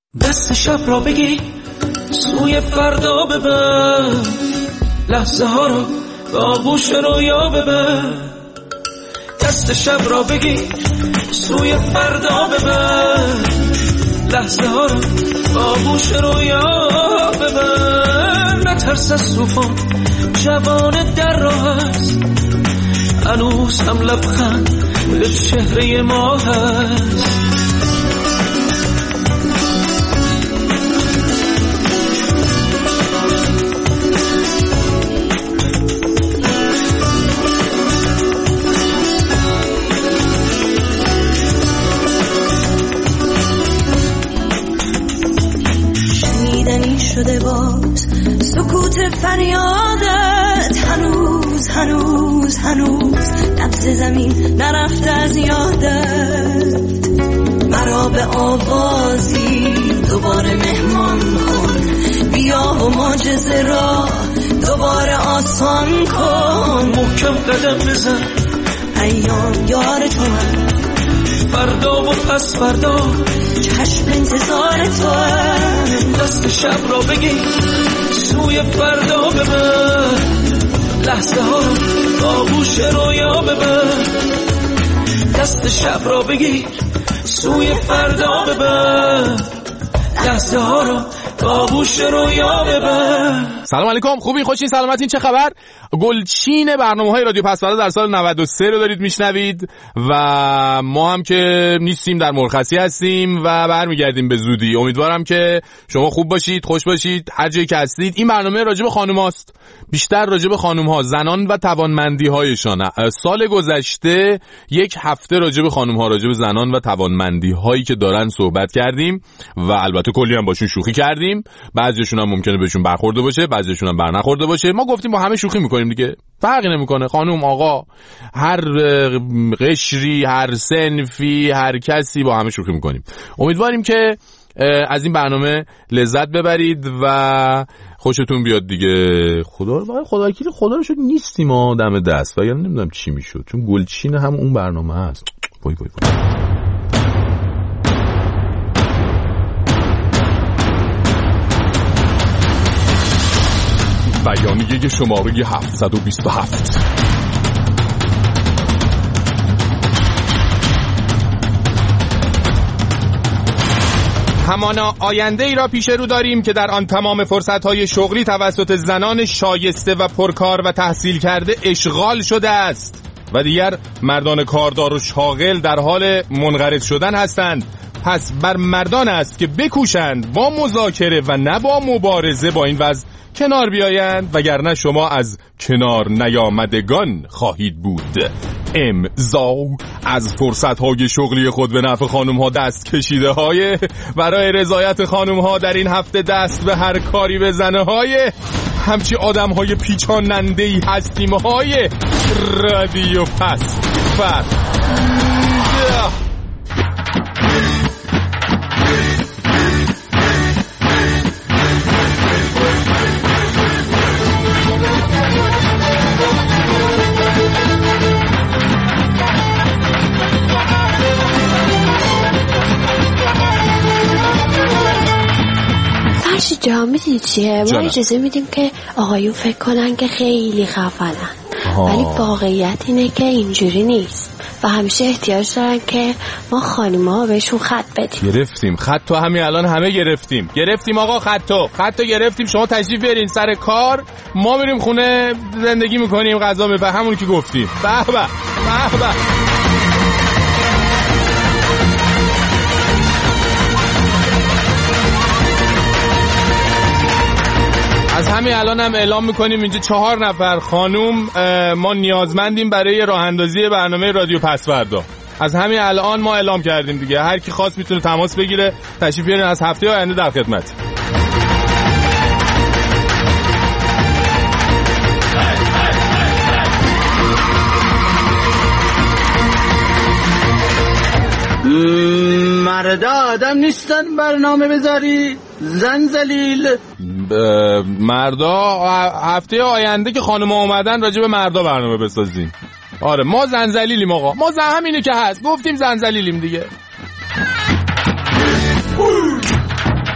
دست شب را بگی سوی فردا ببر، لحظه ها رو به آغوش رویا ببر. دست شب را بگی سوی فردا ببر، لحظه ها رو به آغوش رویا ببر. نترس از طوفان، جوان در راه است، هنوز هم لبخند به چهره ما هست. شده باز سکوت فریادت، هنوز نبض زمین نرفته از یادت. مرا به آوازی دوباره مهمان کن، بیا و معجزه را دوباره آسان کن. محکم قدم بزن، ایام یار تو هم، فردا و پس فردا چشم انتظار تو هم. دست شب را بگی سوی فردا ببر، لحظه ها رو به آغوش رویا ببر. دست شب را بگی سوی فردا ببر، لحظه ها رو به آغوش رویا ببر. سلام علیکم، خوبین؟ خوشین؟ سلامتین؟ چه خبر؟ گلچین برنامه‌های رادیو پس‌فردا در سال 93 رو دارید میشنوید و ما هم که نیستیم، در مرخصی هستیم و برمیگردیم به زودی. امیدوارم که شما خوب باشید، خوش باشید هر جایی که هستید. این برنامه راجع به خانوماست، بیشتر راجع به خانوم‌ها، زنان و توانمندی‌هایشان. سال گذشته یک هفته راجع به خانوم‌ها، راجع به زنان و توانمندی‌هایی که دارن صحبت کردیم و البته کلی هم باشون شوخی کردیم. بعضیشون هم ممکنه بهشون برخورده باشه، بعضیشون هم برنخورده باشه. ما گفتیم با همه شوخی می‌کنیم دیگه، فرقی نمی‌کنه، خانم آقا، هر قشری، هر صنفی، هر کسی، با همه شوخی می‌کنیم. امیدواریم که از این برنامه لذت ببرید و خوشتون بیاد دیگه. خدا رو شکر نیستیم ما دم دست، وگرنه نمیدونم چی میشد، چون گلچین هم اون برنامه هست. وای بیانیه شماره 727. همانا آینده ای را پیش رو داریم که در آن تمام فرصت‌های شغلی توسط زنان شایسته و پرکار و تحصیل کرده اشغال شده است و دیگر مردان کاردار و شاغل در حال منقرض شدن هستند. پس بر مردان است که بکوشند با مذاکره و نه با مبارزه با این وضع کنار بیایند، وگرنه شما از کنار نیامدگان خواهید بود. امضا از فرصت‌های شغلی خود به نفع خانم‌ها دست کشیده های برای رضایت خانم‌ها در این هفته دست به هر کاری بزنه های همچی آدم‌های پیچاننده‌ای هستیم های رادیو پس‌فردا. جا میدونی چیه؟ ما اجازه میدیم که آقایون فکر کنن که خیلی خفنن، ولی واقعیت اینه که اینجوری نیست و همیشه احتیاج دارن که ما خانم‌ها بهشون خط بدیم. گرفتیم خطو، همین الان همه گرفتیم آقا، خطو گرفتیم. شما تشریف بیارین سر کار، ما بریم خونه زندگی میکنیم، غذا میپخیم، همون که گفتیم. به به. از همین الان هم اعلام میکنیم اینجا 4 نفر خانوم ما نیازمندیم برای راه اندازی برنامه رادیو پس‌فردا. از همین الان ما اعلام کردیم دیگه، هر کی خواست میتونه تماس بگیره. تشریف بیارین، از هفته آینده در خدمت. مردا آدم نیستن برنامه بذاری؟ زن ذلیل. مردا هفته آینده که خانم اومدن راجع به مردا برنامه بسازیم. آره ما زن ذلیلیم آقا، ما زن همینه که هست، گفتیم زن ذلیلیم دیگه.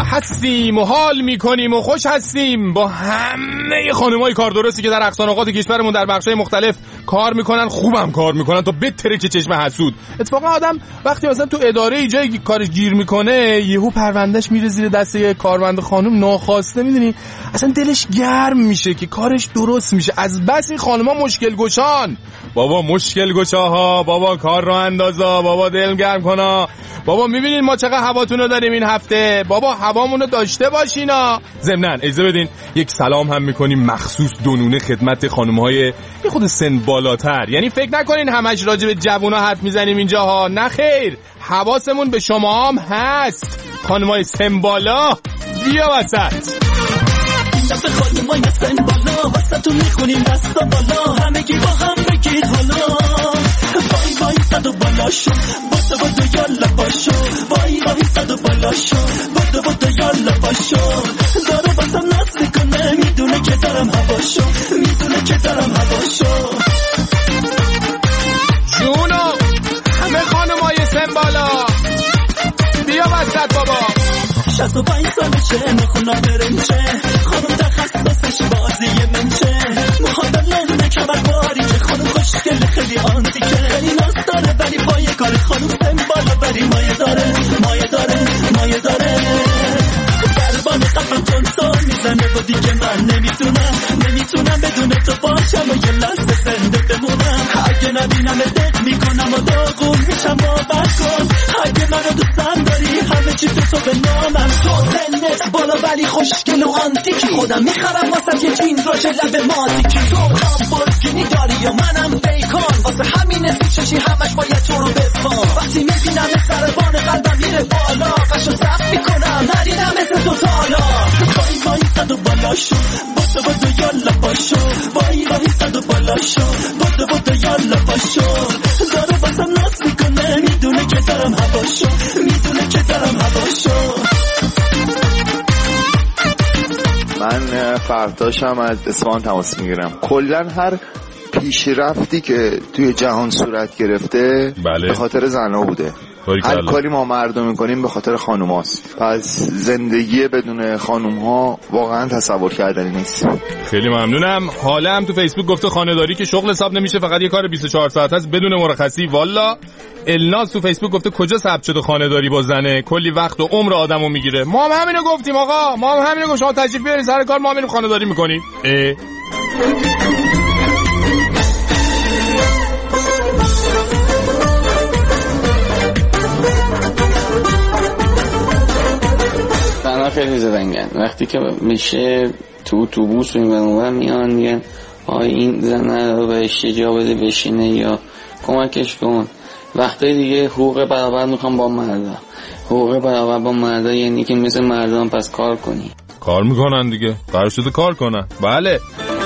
هستیم و حال میکنیم و خوش هستیم با همه خانمای کار درستی که در اقصانقاط کشورمون در بخشای مختلف کار میکنن، خوبم کار میکنن تا بتره که چشم حسود. اتفاقا آدم وقتی مثلا تو اداره جایی کارش گیر میکنه یهو پروندهش میره زیر دست یه کارمند خانم ناخواسته، میدونی اصلا دلش گرم میشه که کارش درست میشه. از بس این خانما مشکل گشان، بابا مشکل گشاها، بابا کار رو اندازا، بابا دل گرم کنا، بابا میبینین ما چقدر هواتونو داریم این هفته، بابا هوامونو داشته باشینا. ضمناً اجازه بدین یک سلام هم میکنیم مخصوص دونونه خدمت خانم‌های یه خود سن بالاتر. یعنی فکر نکنین همش راجع به جوونا حرف میزنیم اینجا ها، نه خیر، حواسمون به شما هم هست. خانم‌های سن بالا بیا وسط. دست خانم‌های سن بالا وسطتون میخونیم دستا بالا، همگی با هم بگید حالا. وای وای صد و بالا شو، بدو یالا باشو، وای وای صد و بالا شو، بدو یالا باشو. داره بازم ناز میکنه، میدونه که دارم هواشو، میدونه که دارم هواشو. جونو همه خانم‌های سن بالا بیا وسط بابا. 65 سالشه نخونا برنچه، خانم تخصصش بازی منچه، مخاطر لنده کمر باری که خانم خوشگل خیلی آنتیکه، خیلی ناز داره ولی پای کار خانم سن بالا ولی مایه داره مایه داره مایه داره. دربان قفم تونتون میزنه و دیگه من نمیتونم بدون تو باشم و یه لحظه زنده بمونم. اگه نبینم دق میکنم و داغون میشم باور کن، اگه منو دوستم داری همه چی تو به نامم. تو سنت بالا ولی خوشگل و آنتیکی، خودم میخرم واسه یه جین راش لب مازیکی. تو لامبورگینی داری و منم بیکان، واسه همین سوچشی همش باید تو رو بفهم. وقتی میبینم سربان قلبم میره بالا، قشو زب میکنم ندیدم مثل تو تالا. وای وای صد و بالا شو، بدو یالا باشو، وای وای صد و بالا شو، بدو یالا باشو. داره بازم ناز میکنه، میدونه که دارم هواشو، میدونه که دارم هواشو. من فرداشم از اصفهان تماس میگیرم. کلا هر پیشرفتی که توی جهان صورت گرفته به خاطر زنها بوده. هر کاری ما مردم میکنیم به خاطر خانوماست. پس زندگی بدون خانومها واقعا تصور کردنی نیست. خیلی ممنونم. حالا هم تو فیسبوک گفته خانه‌داری که شغل حساب نمیشه، فقط یه کار 24 ساعت هست بدون مرخصی. والا الناس تو فیسبوک گفته کجا ثبت شده خانه‌داری با زنه، کلی وقت و عمر آدمو میگیره. ما هم همینو گفتیم آقا، ما هم همینو گفتیم. شما تشریف بیارین سر کار، ما میریم خانه‌داری میکنیم. خیلی زدنگن وقتی که میشه تو اتوبوس و میان میگن این زنه رو بهش جا بده بشینه یا کمکش کن. وقتی دیگه حقوق برابر میخوام با مردم. حقوق برابر با مردم یعنی که مثل مردم پس کار کنی. کار میکنن دیگه، قرار شده کار کنن. بله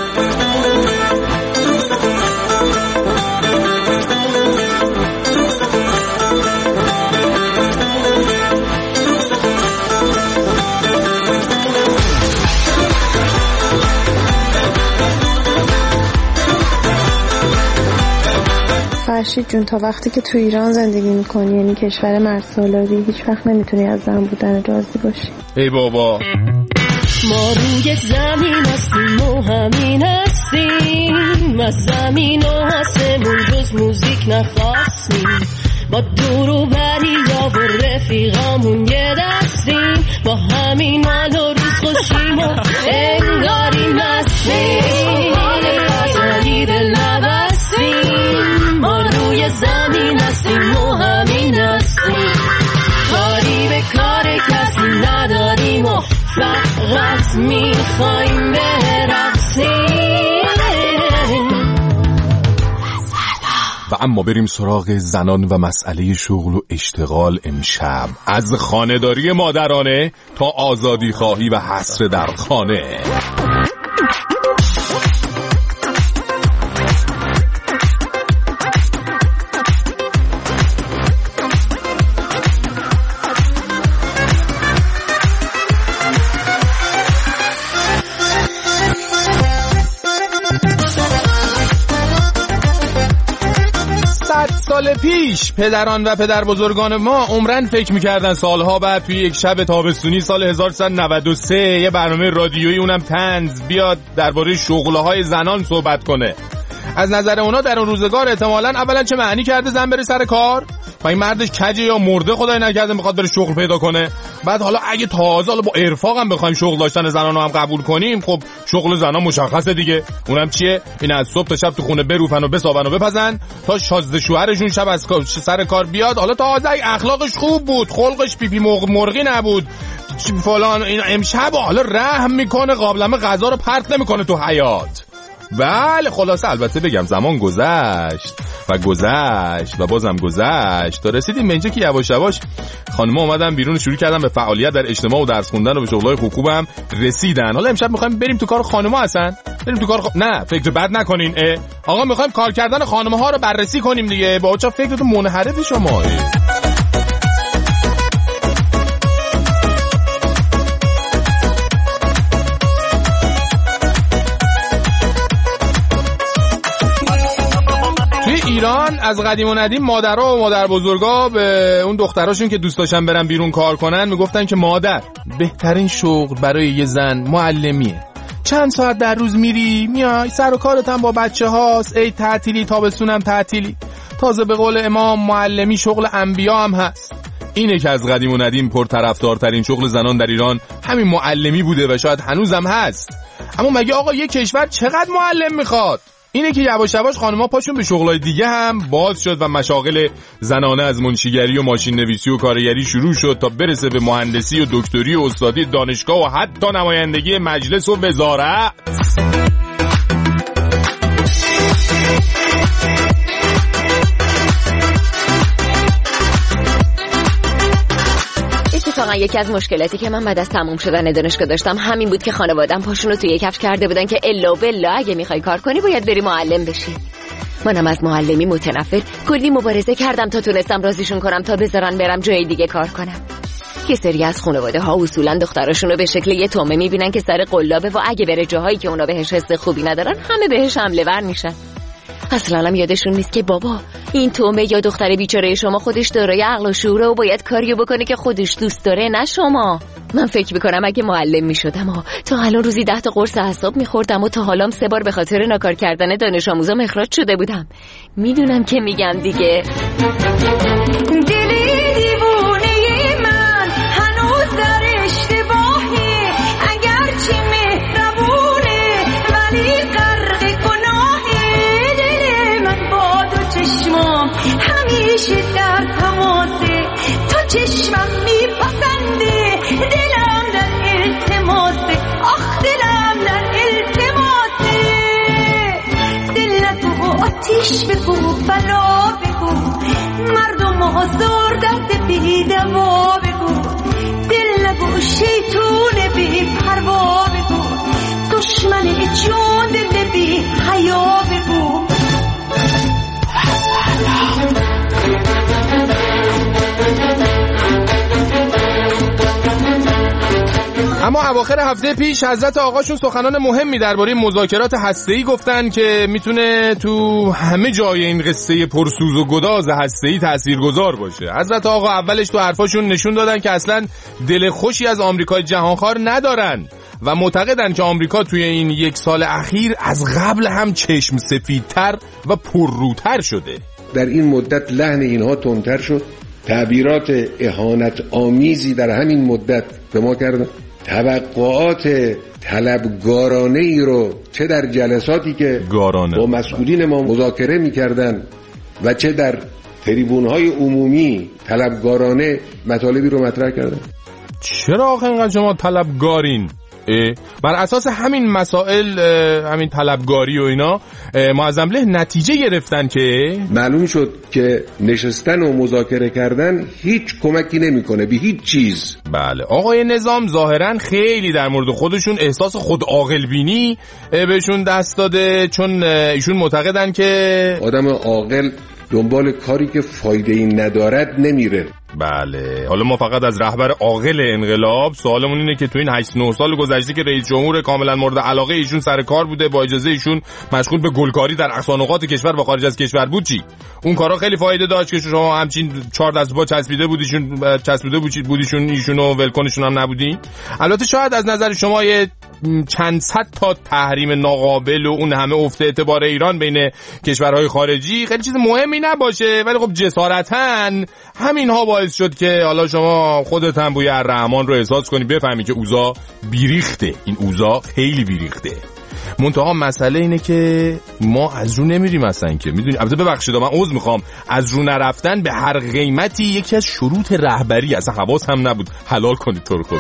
فرشید جون، تا وقتی که تو ایران زندگی میکنی، یعنی کشور مردسالاری، هیچ وقت نمیتونی از زن بودن راضی باشی. ای بابا، ما روی زمین هستیم و همین هستیم، از زمین و آسمون جز موزیک نخواستیم، با دور و بری یا با رفیقامون یه دستیم، با همین حال و روز خوشیم و انگاری مستیم، غزلی دل نبستیم، ما روی زمین هستیم و همین هستیم، کاری به کار کسی نداریم و فقط میخوایم برقصیم. و اما بریم سراغ زنان و مسئله شغل و اشتغال امشب، از خانه‌داری مادرانه تا آزادی خواهی و حصر در خانه. 100 سال پیش پدران و پدر بزرگان ما عمرن فکر میکردن سالها بعد توی یک شب تابستونی سال 1393 یه برنامه رادیویی اونم طنز بیاد درباره شغل‌های زنان صحبت کنه. از نظر اونا در اون روزگار احتمالاً اولا چه معنی کرده زن بره سر کار و این مردش کجه یا مرده خدای نکرده میخواد بره شغل پیدا کنه. بعد حالا اگه تازه با ارفاق هم بخوایم شغل داشتن زنانو هم قبول کنیم، خب شغل زنا مشخصه دیگه. اونم چیه؟ این از صبح تا شب تو خونه بروفن و بسابن و بپزن تا شازده شوهرشون شب از سر کار بیاد. حالا تازه اخلاقش خوب بود، خلقش پیپی مرغی نبود فلان، این امشب حالا رحم میکنه قابلمه غذا رو پرت نمیکنه تو حیاط. بله خلاصه البته بگم زمان گذشت و بازم گذشت تا رسیدیم به اینجا که یواش یواش خانم‌ها اومدن بیرون شروع کردن به فعالیت در اجتماع و درس خوندن و به شغل‌های خوبم رسیدن. حالا امشب می‌خوایم بریم تو کار خانم‌ها هستن، بریم تو کار نه فکر بد نکنین. آقا می‌خوایم کار کردن خانم‌ها رو بررسی کنیم دیگه. با چه فکرتون منحرف شما؟ ایران از قدیم و ندیم مادرها و مادر بزرگا به اون دختراشون که دوست داشتن برن بیرون کار کنن میگفتن که مادر بهترین شغل برای یه زن معلمیه. چند ساعت در روز میری میای، سر و کارت هم با بچه هاست، عید تعطیلی تابستونم تعطیلی. تازه به قول امام معلمی شغل انبیا هم هست. اینه که از قدیم و ندیم پرطرفدارترین شغل زنان در ایران همین معلمی بوده و شاید هنوزم هست. اما مگه آقا یک کشور چقدر معلم میخواد؟ اینه که یواش یواش خانم‌ها پاشون به شغلای دیگه هم باز شد و مشاغل زنانه از منشیگری و ماشین نویسی و کارگری شروع شد تا برسه به مهندسی و دکتری و استادی دانشگاه و حتی نمایندگی مجلس و وزارت. اتفاقا یکی از مشکلاتی که من بعد از تموم شدن دانشگاه داشتم همین بود که خانواده‌ام پاشون رو توی کفش کرده بودن که الا بلا اگه میخوای کار کنی باید بری معلم بشی. منم از معلمی متنفر کلی مبارزه کردم تا تونستم راضیشون کنم تا بذارن برم جای دیگه کار کنم. یه سری از خانواده‌ها اصولا دختراشون رو به شکل یه تومه میبینن که سر قلابه و اگه بره جاهایی که اونا بهش حس خوبی ندارن همه بهش حمله ور میشن. اصلا هم یادشون نیست که بابا این تومه یا دختر بیچاره شما خودش دارای عقل و شعوره و باید کاریو بکنه که خودش دوست داره نه شما. من فکر میکنم اگه معلم میشدم تا الان روزی 10 تا قرص اعصاب میخوردم و تا حالام 3 بار به خاطر ناکار کردن دانش آموزا اخراج شده بودم. میدونم که میگم دیگه. دلی دیوونه من هنوز در اشتباهی، اگرچه مهربونه ولی غرق گناهی. دل من با دو چشمام همیشه در تماسه، تو چشمم میپسنده، دلم در التماسه، آخ دلم در التماسه. دل نتو آتیش بگو بلا بگو، مردم آزار درد بی دوا بگو. دل نگو شیطون بی پروا بگو، دشمن جون دل بی حیا بگو. اما اواخر هفته پیش حضرت آقاشون سخنان مهمی درباره مذاکرات هسته‌ای گفتن که میتونه تو همه جای این قصه پرسوز و گداز هسته‌ای تاثیرگذار باشه. حضرت آقا اولش تو حرفاشون نشون دادن که اصلا دل خوشی از آمریکای جهانخوار ندارن و معتقدن که آمریکا توی این 1 سال اخیر از قبل هم چشم سفیدتر و پرروتر شده. در این مدت لحن اینها تندتر شد، تعبیرات اهانت آمیزی در همین مدت به ما کردن، توقعات طلبگارانه ای رو چه در جلساتی که با مسئولین ما مذاکره می‌کردن و چه در تریبون‌های عمومی طلبگارانه مطالبی رو مطرح کردن. چرا آخه اینقدر شما طلبگارین؟ بر اساس همین مسائل، همین طلبگاری و اینا، معظم له نتیجه گرفتن که معلوم شد که نشستن و مذاکره کردن هیچ کمکی نمیکنه به هیچ چیز. بله آقای نظام ظاهرا خیلی در مورد خودشون احساس خود عاقل بینی بهشون دست داده، چون ایشون معتقدن که آدم عاقل دنبال کاری که فایده‌ای ندارد نمیره. بله، حالا ما فقط از رهبر عاقل انقلاب سوالمون اینه که تو این 8-9 سال گذشته که رئیس جمهور کاملا مورد علاقه ایشون سر کار بوده، با اجازه ایشون مشغول به گلکاری در اقصا نقاط کشور و خارج از کشور بود، چی؟ اون کارا خیلی فایده داشت که شما همچین 4 دست پا چسبیده بودیشون ایشونو ولکنشون هم نبودین؟ البته شاید از نظر شما یه چند صد تا تحریم ناقابل و اون همه افت اعتبار ایران بین کشورهای خارجی خیلی چیز مهمی نباشه، ولی خب جسارتاً همینها باعث شد که حالا شما خودت هم بوی الرحمن رو احساس کنی، بفهمی که اوضاع بیریخته، این اوضاع خیلی بیریخته. منتها مسئله اینه که ما از رو نمیریم اصلا، که میدونی. البته ببخشید من عذر میخوام، از رو نرفتن به هر قیمتی یکی از شروط رهبری، اصلا حواس هم نبود. حلال کنید تو رو خدا.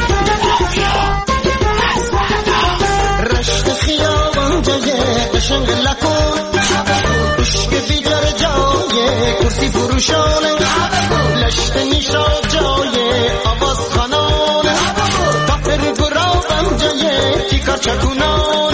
رشت خیابان جای قشنگ لکن، عشق بیدار جای کرسی فروشان، لشت نیشا جای آواز خانان، تاپر گرابم جای تیکار چکونان.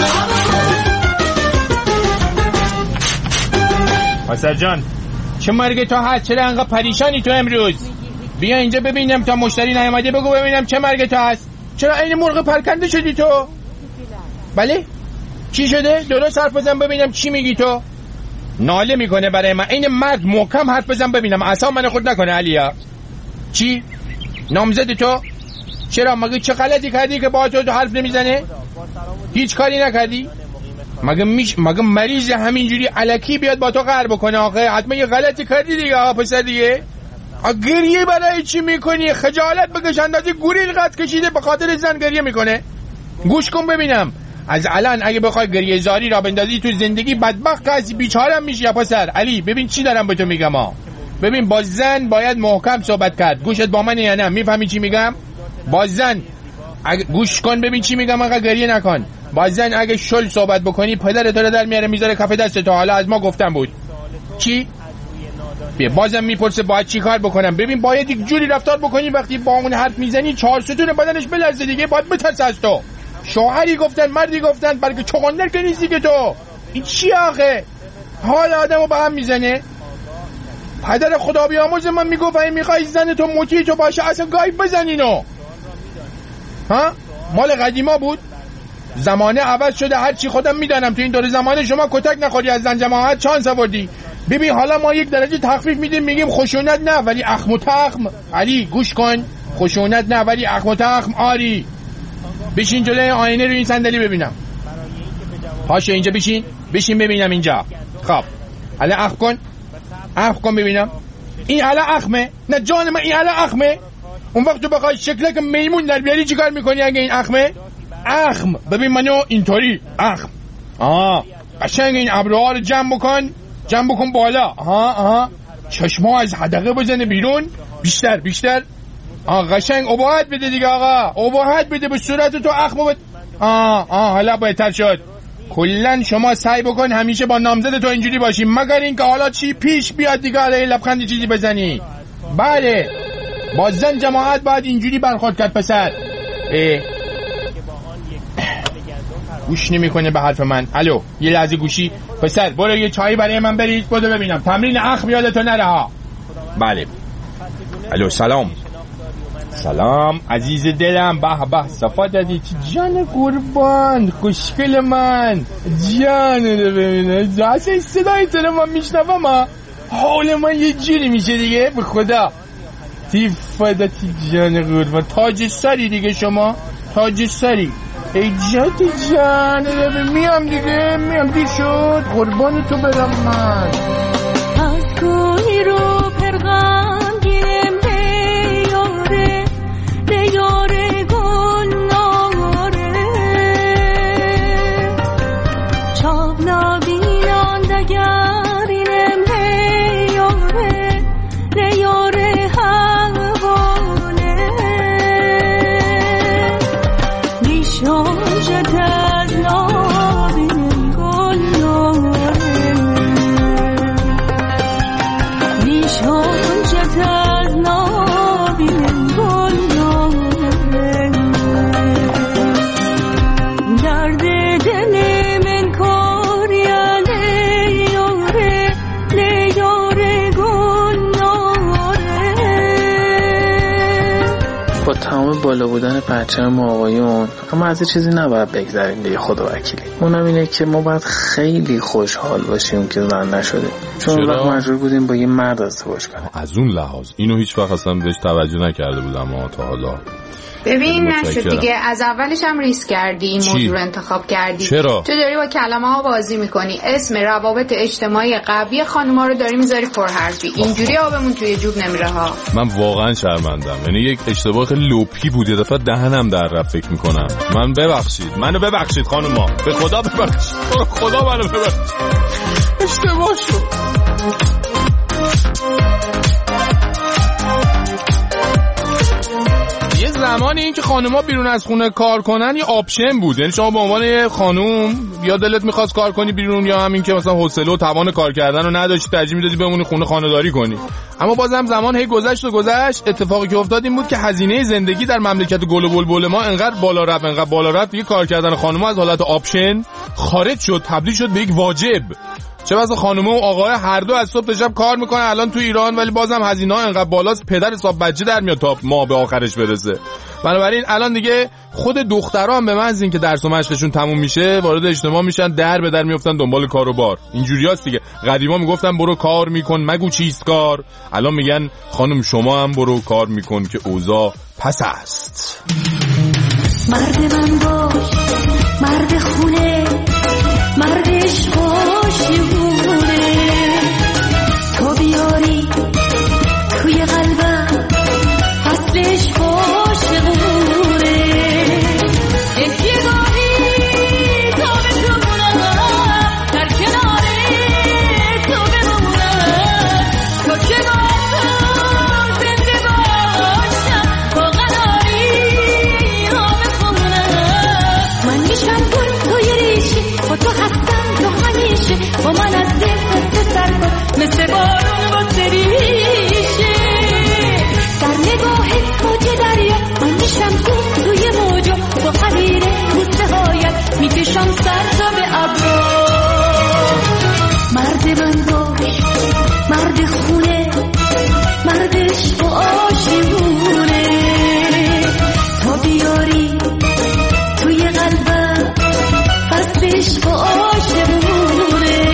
حسن جان چه مرگ تو هست؟ چرا انقدر پریشانی تو امروز؟ بیا اینجا ببینم تا مشتری نیامده، بگو ببینم چه مرگ تو هست؟ چرا این مرغ پرکنده شدی تو؟ بله؟ چی شده؟ درست حرف بزن ببینم چی میگی تو؟ ناله میکنه برای من، این مرد محکم حرف بزن ببینم، اصلا من خود نکنه علیا. چی؟ نامزد تو؟ چرا مگه چه غلطی کردی که با تو حرف نمیزنه؟ هیچ کاری نکردی؟ مگه مریض همینجوری الکی بیاد با تو قهر بکنه؟ آخه حتما یه غلطی کردی دیگه. پسر دیگه گریه برای چی میکنی؟ خجالت بکش، اندازه گوریل قد کشیده به خاطر زن گریه میکنه. گوش کن ببینم، از الان اگه بخوای گریه زاری را بندازی تو زندگی بدبخت هستی، بیچارم میشی. یا پسر علی ببین چی دارم به تو میگم ببین با زن باید محکم صحبت کرد. گوشت با منه یا نه؟ میفهمی چی میگم؟ با زن گوش کن ببین چی میگم، آقا گریه نکن. با زن اگه شل صحبت بکنی پدر تو رو در میاره میذاره کف دست تو. حالا از ما گفتم بود چی؟ بیا بازم میپرسه باید چی کار بکنم. ببین باید یک جوری رفتار بکنی وقتی با اون حرف میزنی 4 ستون بدنش بلرزه دیگه، باید بترسه از تو. شوهری گفتن، مردی گفتن، بلکه چغندر که نیستی که تو. این چی آخه؟ حال آدمو به هم میزنه. پدر خدا بیامرز من میگفت این میخوای زن تو موتی تو باشه اصلا گای بزنینو. ها؟ مال قدیما بود. زمانه عوض شده، هر چی خودم میدانم تو این دور زمانه شما کتک نخوری از زن جماعت چانس آوردی. ببین حالا ما یک درجه تخفیف میدیم، میگیم خشونت نه ولی اخم و تخم. علی گوش کن، خشونت نه ولی اخم و تخم. آری بشین جلوی آینه رو این صندلی ببینم. پاشه اینجا بشین ببینم اینجا. خب الان اخم کن ببینم. این الان اخمه؟ نه جان من این الان اخمه؟ اون وقت تو بخوای شکلک میمون در بیاری چیکار میکنی اگه این اخمه؟ اخم ببین منو اینطوری اخم. قشنگ این ابروها رو جمع بکن بالا. چشما از حدقه بزنه بیرون. بیشتر قشنگ اباحت بده دیگه آقا، اباحت بده به صورت تو اخم بده. حالا بهتر شد. کلن شما سعی بکن همیشه با نامزد تو اینجوری باشی، مگر اینکه حالا چی پیش بیاد دیگه حالا لبخندی چیزی بزنی. بله با زن جماعت باید اینجوری برخورد کرد. پسر گوش نمیکنه به حرف من. الو یه لحظه گوشی. پسر برو یه چایی برای من برید بودو ببینم. تمرین اخم یادتو نره ها. بله الو سلام عزیز دلم. به صفات عزیز جان قربان خوشگل من جان رو ببینه اصلا صدای تو رو من میشنوم حال من یه جوری میشه دیگه به خدا. تیفادتی جان قربان تاج سری دیگه شما تاج سری. ای جان میام دیر شد قربان تو برم من. از کوهی رو پرغم گیرم لیاره گل ناره چاب نبینان دگرینم لیاره حواله نیشان جد از نبینم گل ناره نیشان جد از نبینم گل تمام بالا بودن پرچم ما آقایون، اما از این چیزی نباید بگذاریم دیگه، خدا وکیلی. اونم اینه که ما باید خیلی خوشحال باشیم که زن نشدیم، چون وقت مجبور بودیم با یه مرد ازدواج کنیم. از اون لحاظ اینو هیچ وقت اصلا بهش توجه نکرده بودم تا حالا. ببین نشد دیگه، از اولش هم ریسک کردی، این موضوع رو انتخاب کردی. چرا؟ تو داری با کلمه ها بازی میکنی، اسم روابط اجتماعی قوی خانوما رو داری میذاری پرحرفی. اینجوری آبمون توی جوب نمیره ها. من واقعا شرمندم، یعنی یک اشتباه خیلی لوپی بود، یه دفعه دهنم در رفت فکر میکنم. منو ببخشید خانوما، به خدا ببخشید، خدا منو ببخشید، اشتباه شد. زمانی این که خانوما بیرون از خونه کار کنن یه آپشن بود، یعنی شما به عنوان یه خانوم یا دلت میخواست کار کنی بیرون، یا همین که مثلا حوصله و توان کار کردن رو نداشتی، ترجیح میدادی بمونی خونه خانه‌داری کنی. اما بازم زمان هی گذشت، اتفاقی که افتاد این بود که هزینه زندگی در مملکت گل و بلبل ما انقدر بالا رفت دیگه کار کردن خانوما از حالت آپشن خارج شد، تبدیل شد به یک واجب. چه بسا خانومه و آقای هر دو از صبح تا شب کار میکنن الان تو ایران، ولی بازم هزینه‌ها انقدر بالاست پدر حساب بچه در میاد تا ماه به آخرش برسه. بنابراین الان دیگه خود دخترها هم به محض اینکه درس و مشقشون تموم میشه وارد اجتماع میشن، در به در میافتن دنبال کار و بار. اینجوریاست دیگه. قدیما میگفتن برو کار میکن مگو چیست کار، الان میگن خانم شما هم برو کار میکن که اوضاع پس است. مرد من باش، مرد خونه، مردش عاشقونه، تو بیاری توی قلبم فصلش عاشقونه، یکی گاهی تا بتونم در کنار تو بمونم، تو که باید زنده باشم با قناری ها بخونم، من میشم گل توی ریشی با تو هستم تو همیشه، با من از دل تو سر کن مثل بارون با سریشه، در نگاهت موج دریا من میشم گل توی موجا، با قلیل بوسه هایت میکشم سر تا به ابرا. مرد من باش، مرد خونه، مردش با عاشقونه، تا بیاری توی قلبم فصلش با عاشقونه.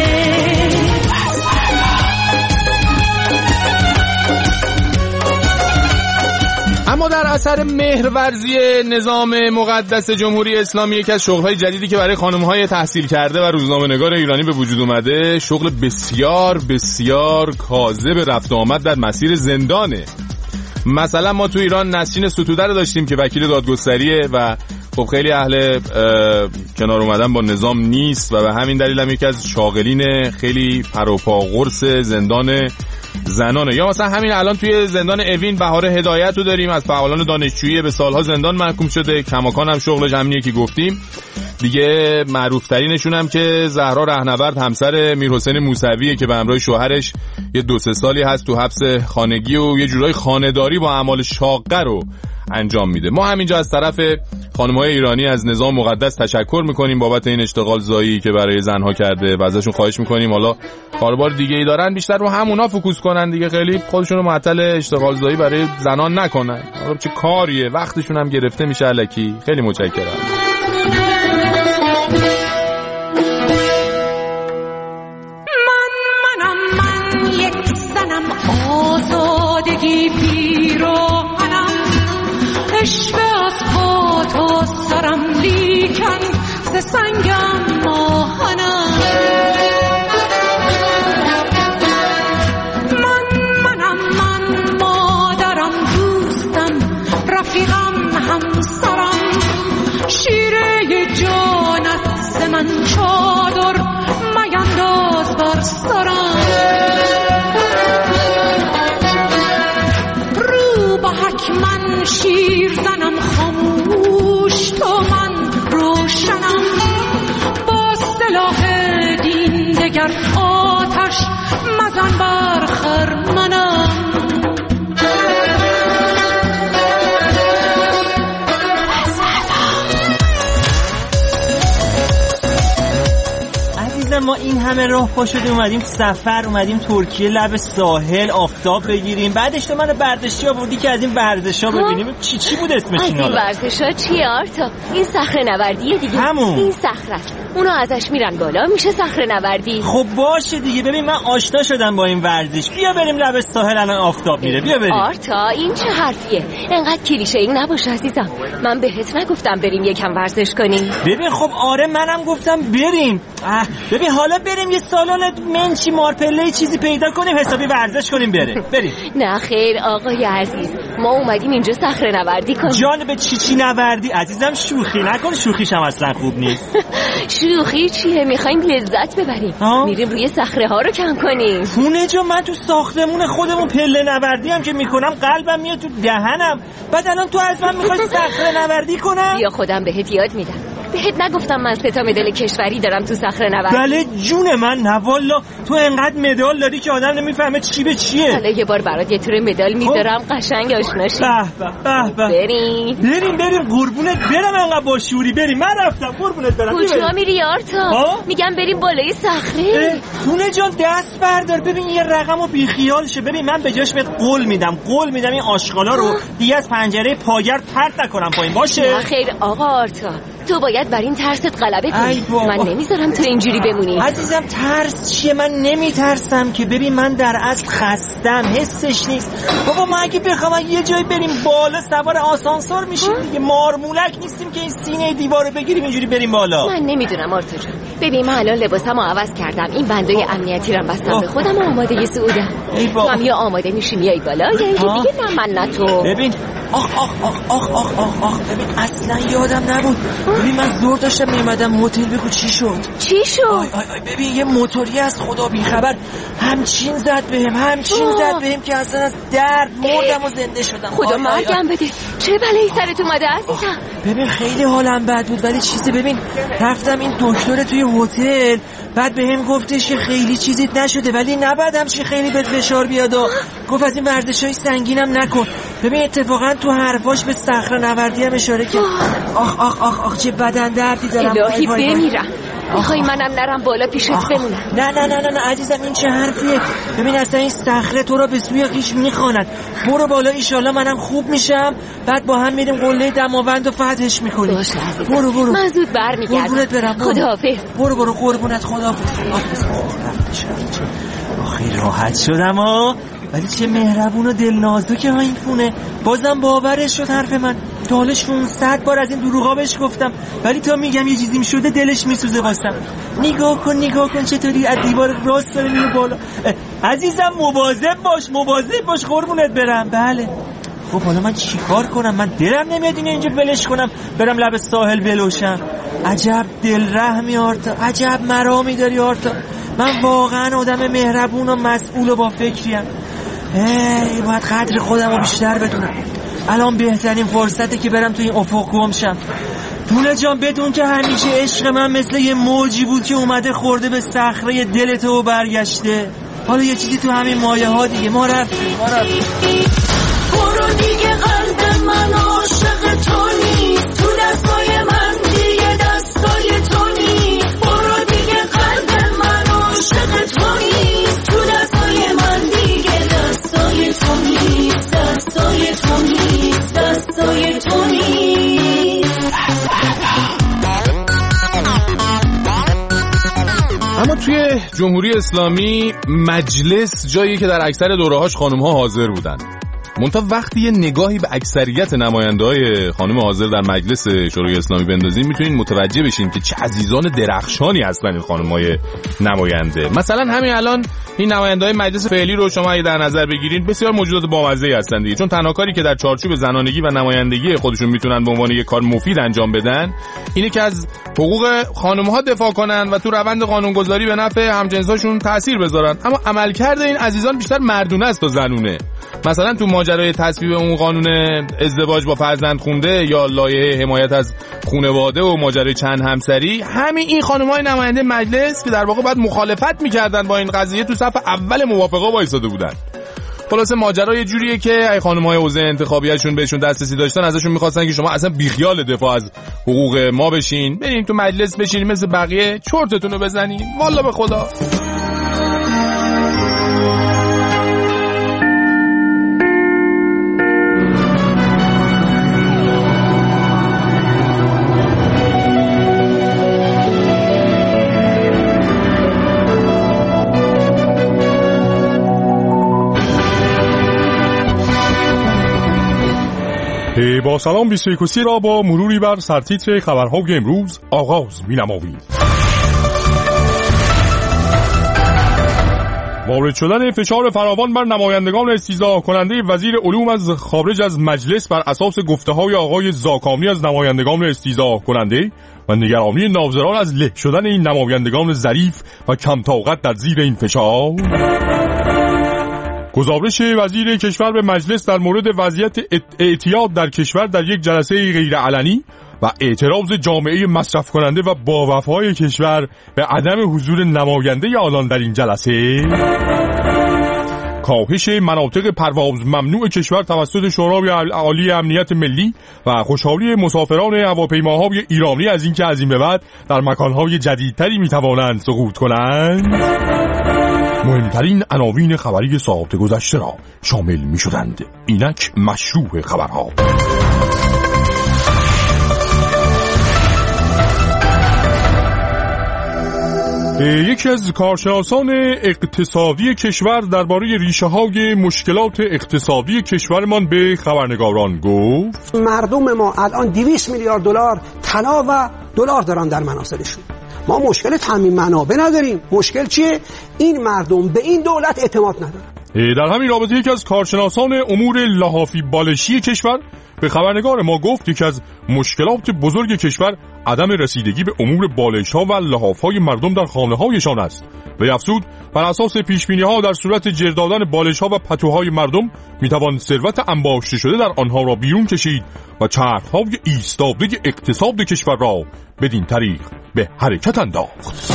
اما در اثر مهرورزی نظام مقدس جمهوری اسلامی یکی از شغل‌های جدیدی که برای خانم‌های تحصیل کرده و روزنامه‌نگار ایرانی به وجود اومده، شغل بسیار بسیار کاذب رفت و آمد در مسیر زندانه. مثلا ما تو ایران نسرین ستوده رو داشتیم که وکیل دادگستریه و خب خیلی اهل کنار اومدن با نظام نیست و به همین دلیل هم یکی از شاغلین خیلی پروپا قرص زندان زنانه. یا مثلا همین الان توی زندان اوین بهار هدایت رو داریم، از فعالان دانشجویی به سالها زندان محکوم شده. کماکان هم شغلش همینیه که گفتیم دیگه. معروف ترینشون هم که زهرا رهنورد همسر میرحسین موسویه که به همراه شوهرش یه 2-3 سالی هست تو حبس خانگی و یه جورای خانه‌داری با اعمال شاقه رو انجام میده. ما همینجا از طرف خانم‌های ایرانی از نظام مقدس تشکر میکنیم بابت این اشتغال زایی که برای زنها کرده و ازشون خواهش میکنیم حالا کاربار دیگه ای دارن بیشتر رو همونا فوکوس کنن دیگه، خیلی خودشون رو معطل اشتغال زایی برای زنان نکنن. حالا چه کاریه، وقتشون هم گرفته میشه الکی. خیلی متشکرم. من یک زنم آزادگی پیراهنم، عشق از پا تا سرم لیکن ز سنگم ماهنم، من مادرم دوستم رفیقم همسرم، شیره جانت ز من چادر مینداز بر سرم، رو به حک من شیر زنم خاموش تو من روشنم، همه راه پا شده اومدیم سفر، اومدیم ترکیه لب ساحل آفتاب بگیریم، بعدش تو منو برداشتی آوردی که از این ورزشا ببینیم. چی بود اسمش اینا؟ این ورزشا چیه آرتا؟ این صخره نوردیه دیگه. همون این صخره است، اونا ازش میرن بالا میشه صخره نوردی. خب باشه دیگه، ببین من آشنا شدم با این ورزش، بیا بریم لب ساحل الان آفتاب میره، بیا بریم. آرتا این چه حرفیه؟ انقدر کلیشه‌ای نباش عزیزم، من بهت نگفتم بریم یکم ورزش کنیم؟ ببین خب آره منم گفتم بریم. ببین حالا بریم یه سالن منچی مارپله چیزی پیدا کنیم حسابی ورزش کنیم بریم. نه خیر آقای عزیز، ما اومدیم اینجا صخره نوردی کنیم. جان به چی نوردی عزیزم؟ شوخی نکن، شوخیشم اصلا خوب نیست. شوخی چیه؟ میخوایم لذت ببریم، میریم روی صخره ها رو کم کنیم. خونه جو من تو ساختمون خودمون پله نوردی هم که میکنم قلبم میاد تو دهنم، بعد الان تو از من میخوای صخره نوردی کنم؟ یا خودم بهت یاد میدم. بهت نگفتم من 3 تا مدال کشوری دارم تو صخره نوردی؟ بله جون من، نه والا تو انقدر مدال داری که آدم نمیفهمه چی به چیه. حالا یه بار برات یه توره مدال میذارم قشنگ آشنا شی. بریم قربونت برم، انقدر با شوری بریم. من رفتم قربونت برم. کجا میری آرتا؟ میگم بریم بالای صخره. خونه جان دست بردار، ببین یه رقمو بیخیال شه. ببین من به جاش بهت قول میدم این آشغالا رو دیگه از پنجره پاگر پرت نکنم پایین، باشه؟ نه خیر آقا آرتا، تو باید بر این ترست غلبه کنی. من نمیذارم تو اینجوری بمونی. عزیزم ترس چیه؟ من نمیترسم که. ببین من در اصل خستم، حسش نیست. بابا ما اگه بخوام یه جایی بریم بالا سوار آسانسور میشیم دیگه، مارمولک نیستیم که این سینه دیوارو بگیریم اینجوری بریم بالا. من نمیدونم آرتا جان. ببین من الان لباسمو عوض کردم، این بندای امنیتی رو بستم به خودم و آماده سعودم. تو هم یا آماده میشی میای بالا یا اینکه دیگه نه من نه تو. ببین آخ ببین اصلا یادم نبود. ببین من زور داشتم میمدم هتل، بگو چی شد؟ آی ببین یه موتوری از خدا بیخبر همچین زد بهم که اصلا از درد مردم و زنده شدم. خدا مرگم بده. چه بلایی سرت اومده عزیزم؟ ببین خیلی حالم بد بود ولی چیزی، ببین رفتم این دکتر توی هتل، بعد بهم گفتش که خیلی چیزیت نشده ولی نباید همچین خیلی بهت فشار بیاد و گفت از این ورزشای سنگینم نکن. ببین اتفاقا تو حرفاش به صخره نوردی هم اشاره کرد. آخ چه بدن دردی دارم. الهی بمیرم. میخوای منم نرم بالا پیشت بمونم؟ نه عزیزم این چه حرفیه؟ ببین اصلا این صخره تو رو به سوی خویش میخواند. برو بالا ایشالله منم خوب میشم، بعد با هم میریم قله دماوند و فتحش میکنیم. باشه عزیزم. برو من زود برمیگردم. قربونت برم. خداحافظ. برو قربونت خداحافظ. آخی راحت شدم ولی چه مهربون و دلنازکه ها این خونه. بازم باورش شد حرف من. تا حالا 600 بار از این دروغا بهش گفتم ولی تا میگم یه چیزیم شده دلش میسوزه واسم. نگاه کن چطوری از دیوار راست داره میره بالا. عزیزم مواظب باش قربونت برم. بله خب حالا من چیکار کنم؟ من دلم نمیاد اینجوری ولش کنم برم لب ساحل بلوشم. عجب دلرحمی آرتا، عجب مرامی داری آرتا. من واقعا آدم مهربون و مسئول و با فکریم. باید قدر خودم رو بیشتر بدونم. الان بهترین فرصته که برم تو این افق گم شم. پونه جان بدون که همیشه عشق من مثل یه موجی بود که اومده خورده به صخره دلت و برگشته. حالا یه چیزی تو همین مایه ها دیگه. ما رفتیم. برو دیگه قلب من عاشق تو نیست، تو دستای من دیگه دستای تو نیست. برو دیگه قلب من عاشق تو نیست، تو دستای من دیگه دستای تو نیست، دستای تو نیست، دستای تو نیست. اما توی جمهوری اسلامی مجلس جایی که در اکثر دوره‌هاش خانم‌ها حاضر بودن. منتها وقتی یه نگاهی به اکثریت نماینده‌های خانم حاضر در مجلس شورای اسلامی بندازین میتونین متوجه بشین که چه عزیزان درخشانی هستن این خانم‌های نماینده. مثلا همین الان این نماینده‌های مجلس فعلی رو شما اگه در نظر بگیرین بسیار موجودات بامزه‌ای هستن دیگه، چون تنها کاری که در چارچوب زنانگی و نمایندگی خودشون میتونن به عنوان یک کار مفید انجام بدن اینه که از حقوق خانم‌ها دفاع کنن و تو روند قانونگذاری به نفع همجنساشون تأثیر بذارن. اما عملکرد این عزیزان بیشتر مردونه است تا زنونه. مثلا تو ماجرای تصویب اون قانون ازدواج با فرزند خونده یا لایحه حمایت از خانواده و ماجرای چند همسری، همین این خانم‌های نماینده مجلس که در واقع باید مخالفت می‌کردن با این قضیه تو صف اول موافقه وایساده بودن. خلاصه ماجرا یه جوریه که ای خانم‌های حوزه انتخابیشون بهشون دسترسی داشتن ازشون می‌خواستن که شما اصلا بیخیال دفاع از حقوق ما بشین، برین تو مجلس بشین مثل بقیه چرتتون رو بزنین. والله به خدا. با سلام 21 را با مروری بر سرتیتر خبرهای امروز آغاز می‌نماییم. وارد شدن فشار فراوان بر نمایندگان استیضاح کننده وزیر علوم از خارج از مجلس بر اساس گفته‌های آقای زاکانی از نمایندگان استیضاح کننده و نگرانی ناظران از له شدن این نمایندگان ظریف و کم طاقت در زیر این فشار، گزارش وزیر کشور به مجلس در مورد وضعیت اعتیاد در کشور در یک جلسه غیر علنی و اعتراض جامعه مصرف کننده و با وفای کشور به عدم حضور نماینده آنان در این جلسه، کاهش مناطق پرواز ممنوع کشور توسط شورای عالی امنیت ملی و خوشحالی مسافران هواپیماهای ایرانی از اینکه از این به بعد در مکانهای جدیدتری میتوانند سقوط کنند، مهمترین عناوین خبری ساعت گذشته را شامل می شدند. اینک مشروع خبرها. یکی از کارشناسان اقتصادی کشور درباره ریشه‌های مشکلات اقتصادی کشورمان به خبرنگاران گفت: مردم ما الان 200 میلیارد دلار طلا و دلار دارن در منازلشون. ما مشکل تامین منابع نداریم. مشکل چیه؟ این مردم به این دولت اعتماد ندارن. در همین رابطه یکی از کارشناسان امور لحافی بالشی کشور به خبرنگار ما گفت یکی از مشکلات بزرگ کشور عدم رسیدگی به امور بالش‌ها و لحاف‌های مردم در خانه‌هایشان است. و افزود بر اساس پیش‌بینی‌ها در صورت جر دادن بالش‌ها و پتوهای مردم می‌توان ثروت انباشته شده در آنها را بیرون کشید و چرخ‌های ایستاده اقتصاد کشور را بدین طریق به حرکت انداخت.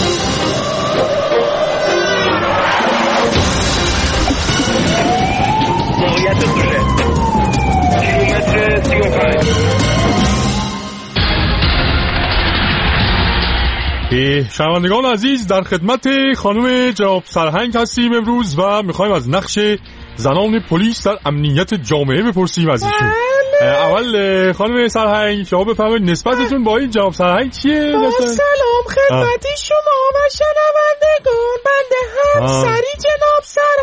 شنوندگان عزیز، در خدمت خانم جناب سرهنگ هستیم امروز و میخوایم از نقش زنان پلیس در امنیت جامعه بپرسیم از ایشون. اول خانم سرهنگ شما بفرمایید نسبتتون با این جناب سرهنگ چیه؟ سلام خدمت شما و شنوندگان، بنده همسری جناب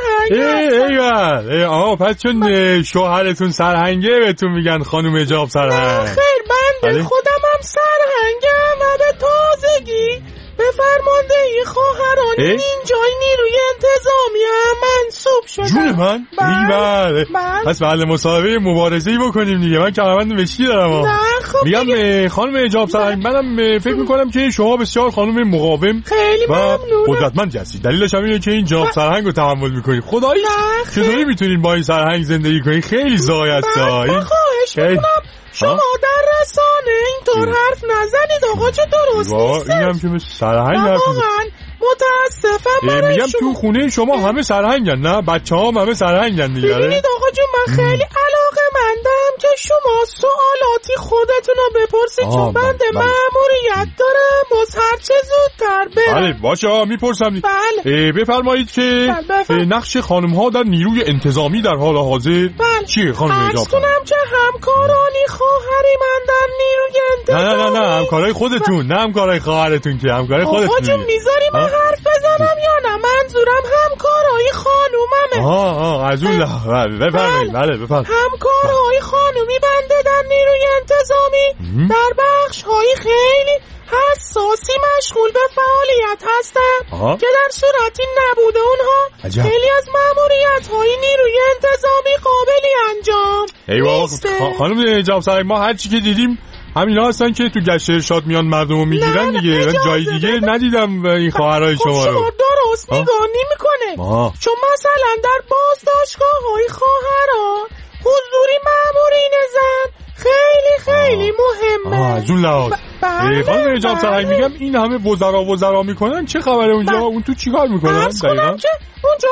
سرهنگ هستم. پس چون شوهرتون سرهنگه بهتون میگن خانم جناب سرهنگ؟ خیر، بنده خودم هم سرهنگم و به تازگی به فرماندهی خواهران اینجای نیروی انتظامی هم منصوب شدم. جون من؟ بله. پس بله مصاحبه مبارزه‌ای بکنیم دیگه. من کمربند مشکی دارم. نه خب میگم خانم جناب سرهنگ، منم فکر میکنم که شما بسیار خانم مقاوم و قدرتمندی هستید. دلیلش هم اینه که این جناب سرهنگ رو تحمل میکنید. خدایی چطوری میتونین با این سرهنگ زندگی کنید؟ خیلی زایده است. خواهش میکنم شما در رسانه اینطور حرف نزنید آقا، چه درست نیست. اینم که مثل سرهنگ حرف واقعا متاسفم برای میگم شما. تو خونه شما همه سرهنگن، نه بچه هم همه سرهنگن دیگه. ببینید آقا جون، من خیلی علاقه مندم که شما سوالاتی خودتون رو بپرسید، چون بنده مأموریت دارم باز هر چه زودتر برم. بله باشه میپرسم. بله بفرمایید که نقش خانم ها در نیروی انتظامی در حال حاضر چیه خانم اجازه کنم که همکارانی خواهری من در نیروی انتظامی. نه همکارای خودتون، نه همکارای خواهرتون، که همکارای خودتون. آقا جون میذاری من حرف بزنم یا نه؟ منظورم همکارای خانوممه. از اون بفرمایید. بله بفرمایید. همکارای خانومی بنده در نیروی انتظامی در بخش‌های خیلی حساسی مشغول به فعالیت هستم که در صورتی نبود اونها خیلی از مأموریت‌های نیروی انتظامی قابلی انجام نیست. خانم جناب سرهنگ، ما هر چی که دیدیم همینا هستن که تو گشت ارشاد میان مردمو میگیرن دیگه. من جای دیگه ندیدم این خواهرای شما رو. درست نگاه نمی‌کنه. چون مثلا در بازداشتگاه‌های خواهران حضوری مأمورین زن خیلی مهمه. از اون لحاظ خانم جناب سرهنگ میگم این همه وزرا میکنن، چه خبره اونجا؟ اون تو چیکار میکنن؟ دقیقاً که اونجا خانم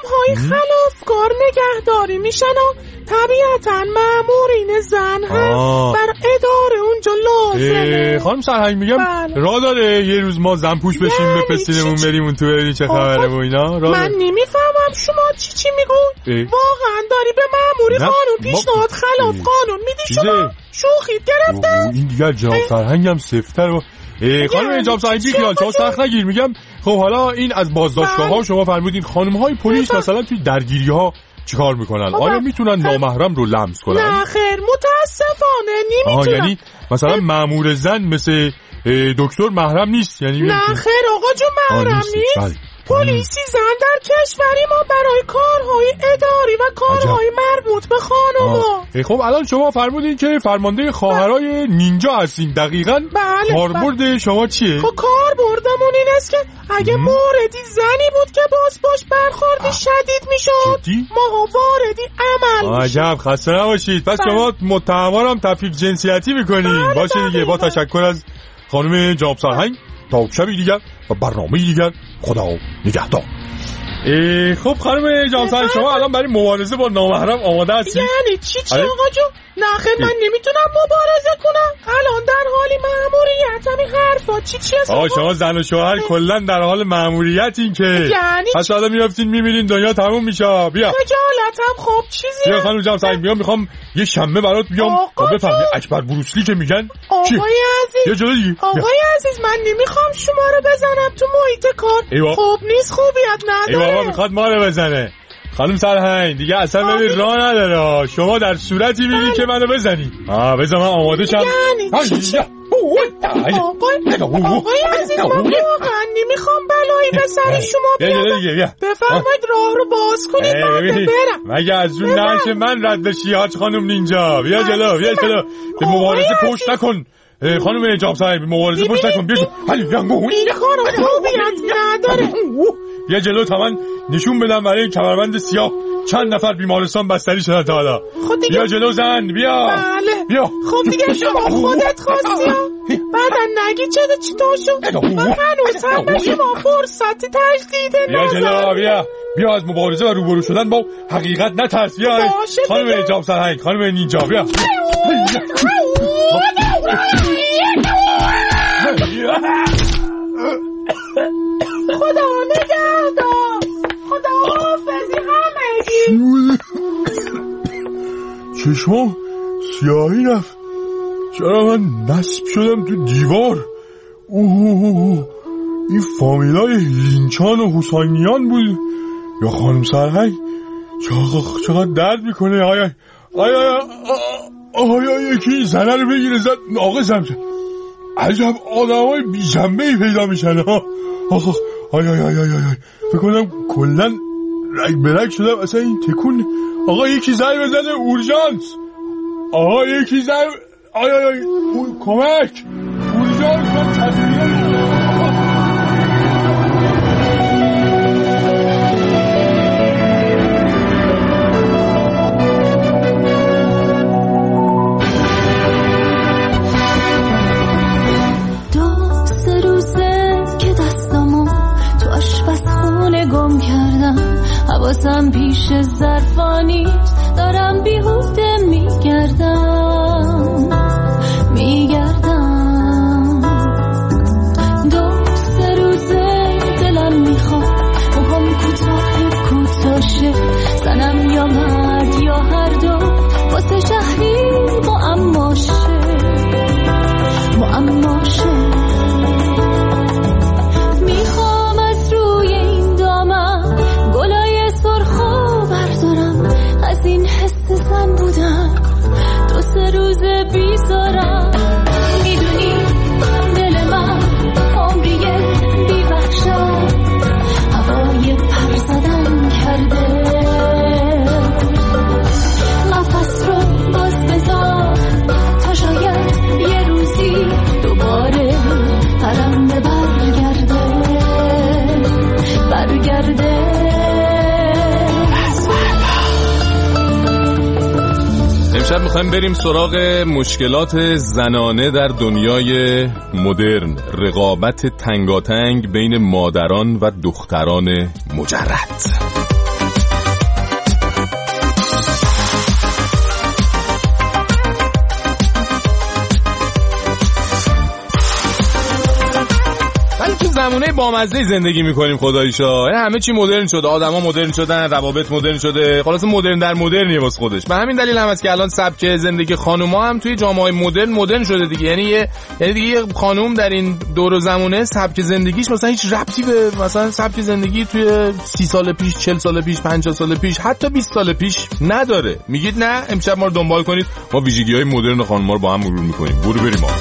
های خلافکار نگهداری میشن و طبیعتا مامورین زن هم بر اداره اونجا لازمه. خانم سرهنگ میگم راه داره یه روز ما زن پوش بشیم به پسینمون بریم اون تو ببینیم چه خبره و اینا؟ من نمیفهمم شما چی میگون؟ واقعا داری به ماموری قانون پیشنهاد خلاف قانون میدی شما؟ شوخیت گرفته؟ این دیگر جناب سرهنگ هم سفتر و خانم جناب سرهنگی خیال چاو سخت نگیر. میگم خب حالا این از بازداشتگاه ها شما فرمودین خانم های پلیس مثلا توی درگیری ها چیکار میکنن؟ آیا میتونن نامحرم رو لمس کنن؟ نه خیر متاسفانه نمیتونن. یعنی مثلا مأمور زن مثل دکتر محرم نیست؟ یعنی نه خیر آقا جون محرم نیست. پلیسی زن در کشوری ما برای کارهای اداری و کارهای مربوط به خانم‌ها. خب الان شما فرمودین که فرمانده خواهرای نینجا هستین. دقیقاً کاربرد شما چیه؟ خب کاربردمون این است که اگه موردی زنی بود که باش برخورد شدید میشد ما واردی عمل میشد. عجب خسته نباشید. پس شما متهمانم تفریق جنسیتی میکنین. باشه دیگه. با تشکر از خانم جناب سرهنگ تا شبی دیگر و برنامه دیگر خدا نگهدار. خب خانم جناب سرهنگ شما الان برای مبارزه با نامحرم آماده هستید؟ یعنی چی آقا جون؟ نه خیر من نمیتونم مبارزه کنم. الان در حالی مأموریت. همین حرفا چی هست آقا؟ شما زن و شوهر کلا در حال مأموریتین که یعنی پس حالا میافتین میبینین دنیا تموم میشه. بیا خجالتم. خب چیزی بیا خانم جناب سرهنگ میخوام یه شمه برات بیام تا بفهمی اکبر بروسلی که میگن آقای عزیز. یه جلو دیگه. آقای عزیز من نمیخوام شما رو بزنم تو محیط کار. خوب نیست خوبیت نداره. ای بابا میخواد ما رو بزنه. خانم سرهنگ دیگه اصلا ببین راه نداره. شما در صورتی میگی که منو بزنی. بذار من آماده شم. آقای عزیز من واقعا نمیخوام بلایی به سر شما بیاد. بفرمایید راه رو باز کنید من برم. مگه از اون نه که من رد بشی حاج خانم نینجا. بیا جلو بیا جلو. به مبارزه پشت نکن خانم جناب سرهنگ. مبارزه پشت نکن. بیا این خانم خوبیت نداره. بیا جلو تا من نشون بدم برای این کمربند سیاه چند نفر بیمارستان بستری شدن تا حالا. بیا جلو زن بیا. بله. بیا. خب دیگه شما خودت خواستی بعدا نگی چی تا شد. من هنوز هم به شما فرصتی تجدید بیا جلو بیا از مبارزه و روبرو شدن با حقیقت نترس. بیا خانم جناب سرهنگ خانم نینجا بیا. خدا نگهدار. خدا حافظی همگی. چشمام سیاهی رفت. چرا من نصب شدم تو دیوار؟ این فامیلای لینچان و حسینیان بود یا خانم سرهنگ؟ چقدر درد میکنه. آیا یکی زنه رو بگیره زد ناقصم شد. عجب آدم های بی جنبهی پیدا میشن. فکر کنم کلن رگ برگ شدم اصلا این تکون. آقا یکی زنگ بزنه اورژانس. آقا یکی زنگ کمک اورژانس. من تصویه گم کردم حواسم پیش ظرفانیت دارم بیهوده میگردم دو سه روزه دلم میخواد موهام کوتاه شه زنم یا مرد یا هر دو واسه شهری معما شه میخوام از روی این دامن گلای سرخو بردارم از این حس زن بودم دو سه روزه بیزارم میدونی دل من عمریه بیبخشم هوای پر زدن کرده قفص رو باز بذار تا شاید یه روزی دوباره پرنده برگرده. امشب میخوایم بریم سراغ مشکلات زنانه در دنیای مدرن، رقابت تنگاتنگ بین مادران و دختران مجرد. زمونه بامزه زندگی میکنیم خداییشا. یعنی همه چی مدرن شده، آدما مدرن شدن، روابط مدرن شده، خلاص مدرن در مدرنیه واسه خودش. به همین دلیل هم است که الان سبک زندگی خانوما هم توی جامعه مدرن شده دیگه. یعنی دیگه یه خانوم در این دور و زمونه سبک زندگیش مثلا هیچ ربطی به مثلا سبک زندگی توی 30 سال پیش، 40 سال پیش، 50 سال پیش، حتی 20 سال پیش نداره. میگید نه، امشب ما رو دنبال کنید، ما ویژگی‌های مدرن خانوما رو با هم مرور می‌کنیم. بریم ما.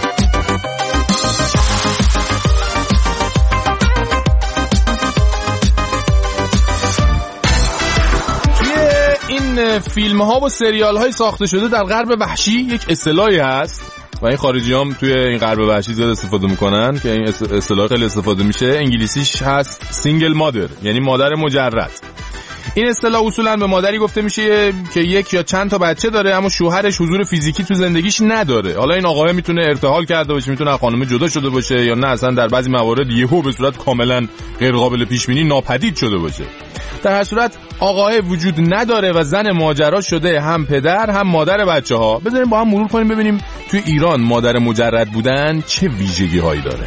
این فیلم ها و سریال های ساخته شده در غرب وحشی یک اصطلاحی هست و این خارجی هم توی این غرب وحشی زیاد استفاده میکنن که این اصطلاح خیلی استفاده میشه. انگلیسیش هست سینگل مادر، یعنی مادر مجرد. این اصطلاح اصولا به مادری گفته میشه که یک یا چند تا بچه داره اما شوهرش حضور فیزیکی تو زندگیش نداره. حالا این آقای میتونه ارتحال کرده باشه، میتونه از خانم جدا شده باشه، یا نه اصلا در بعضی موارد یهو به صورت کاملا غیر قابل پیش بینی ناپدید شده باشه. در هر صورت آقای وجود نداره و زن ماجرا شده هم پدر هم مادر بچه‌ها. بذاریم با هم مرور کنیم ببینیم توی ایران مادر مجرد بودن چه ویژگی‌هایی داره.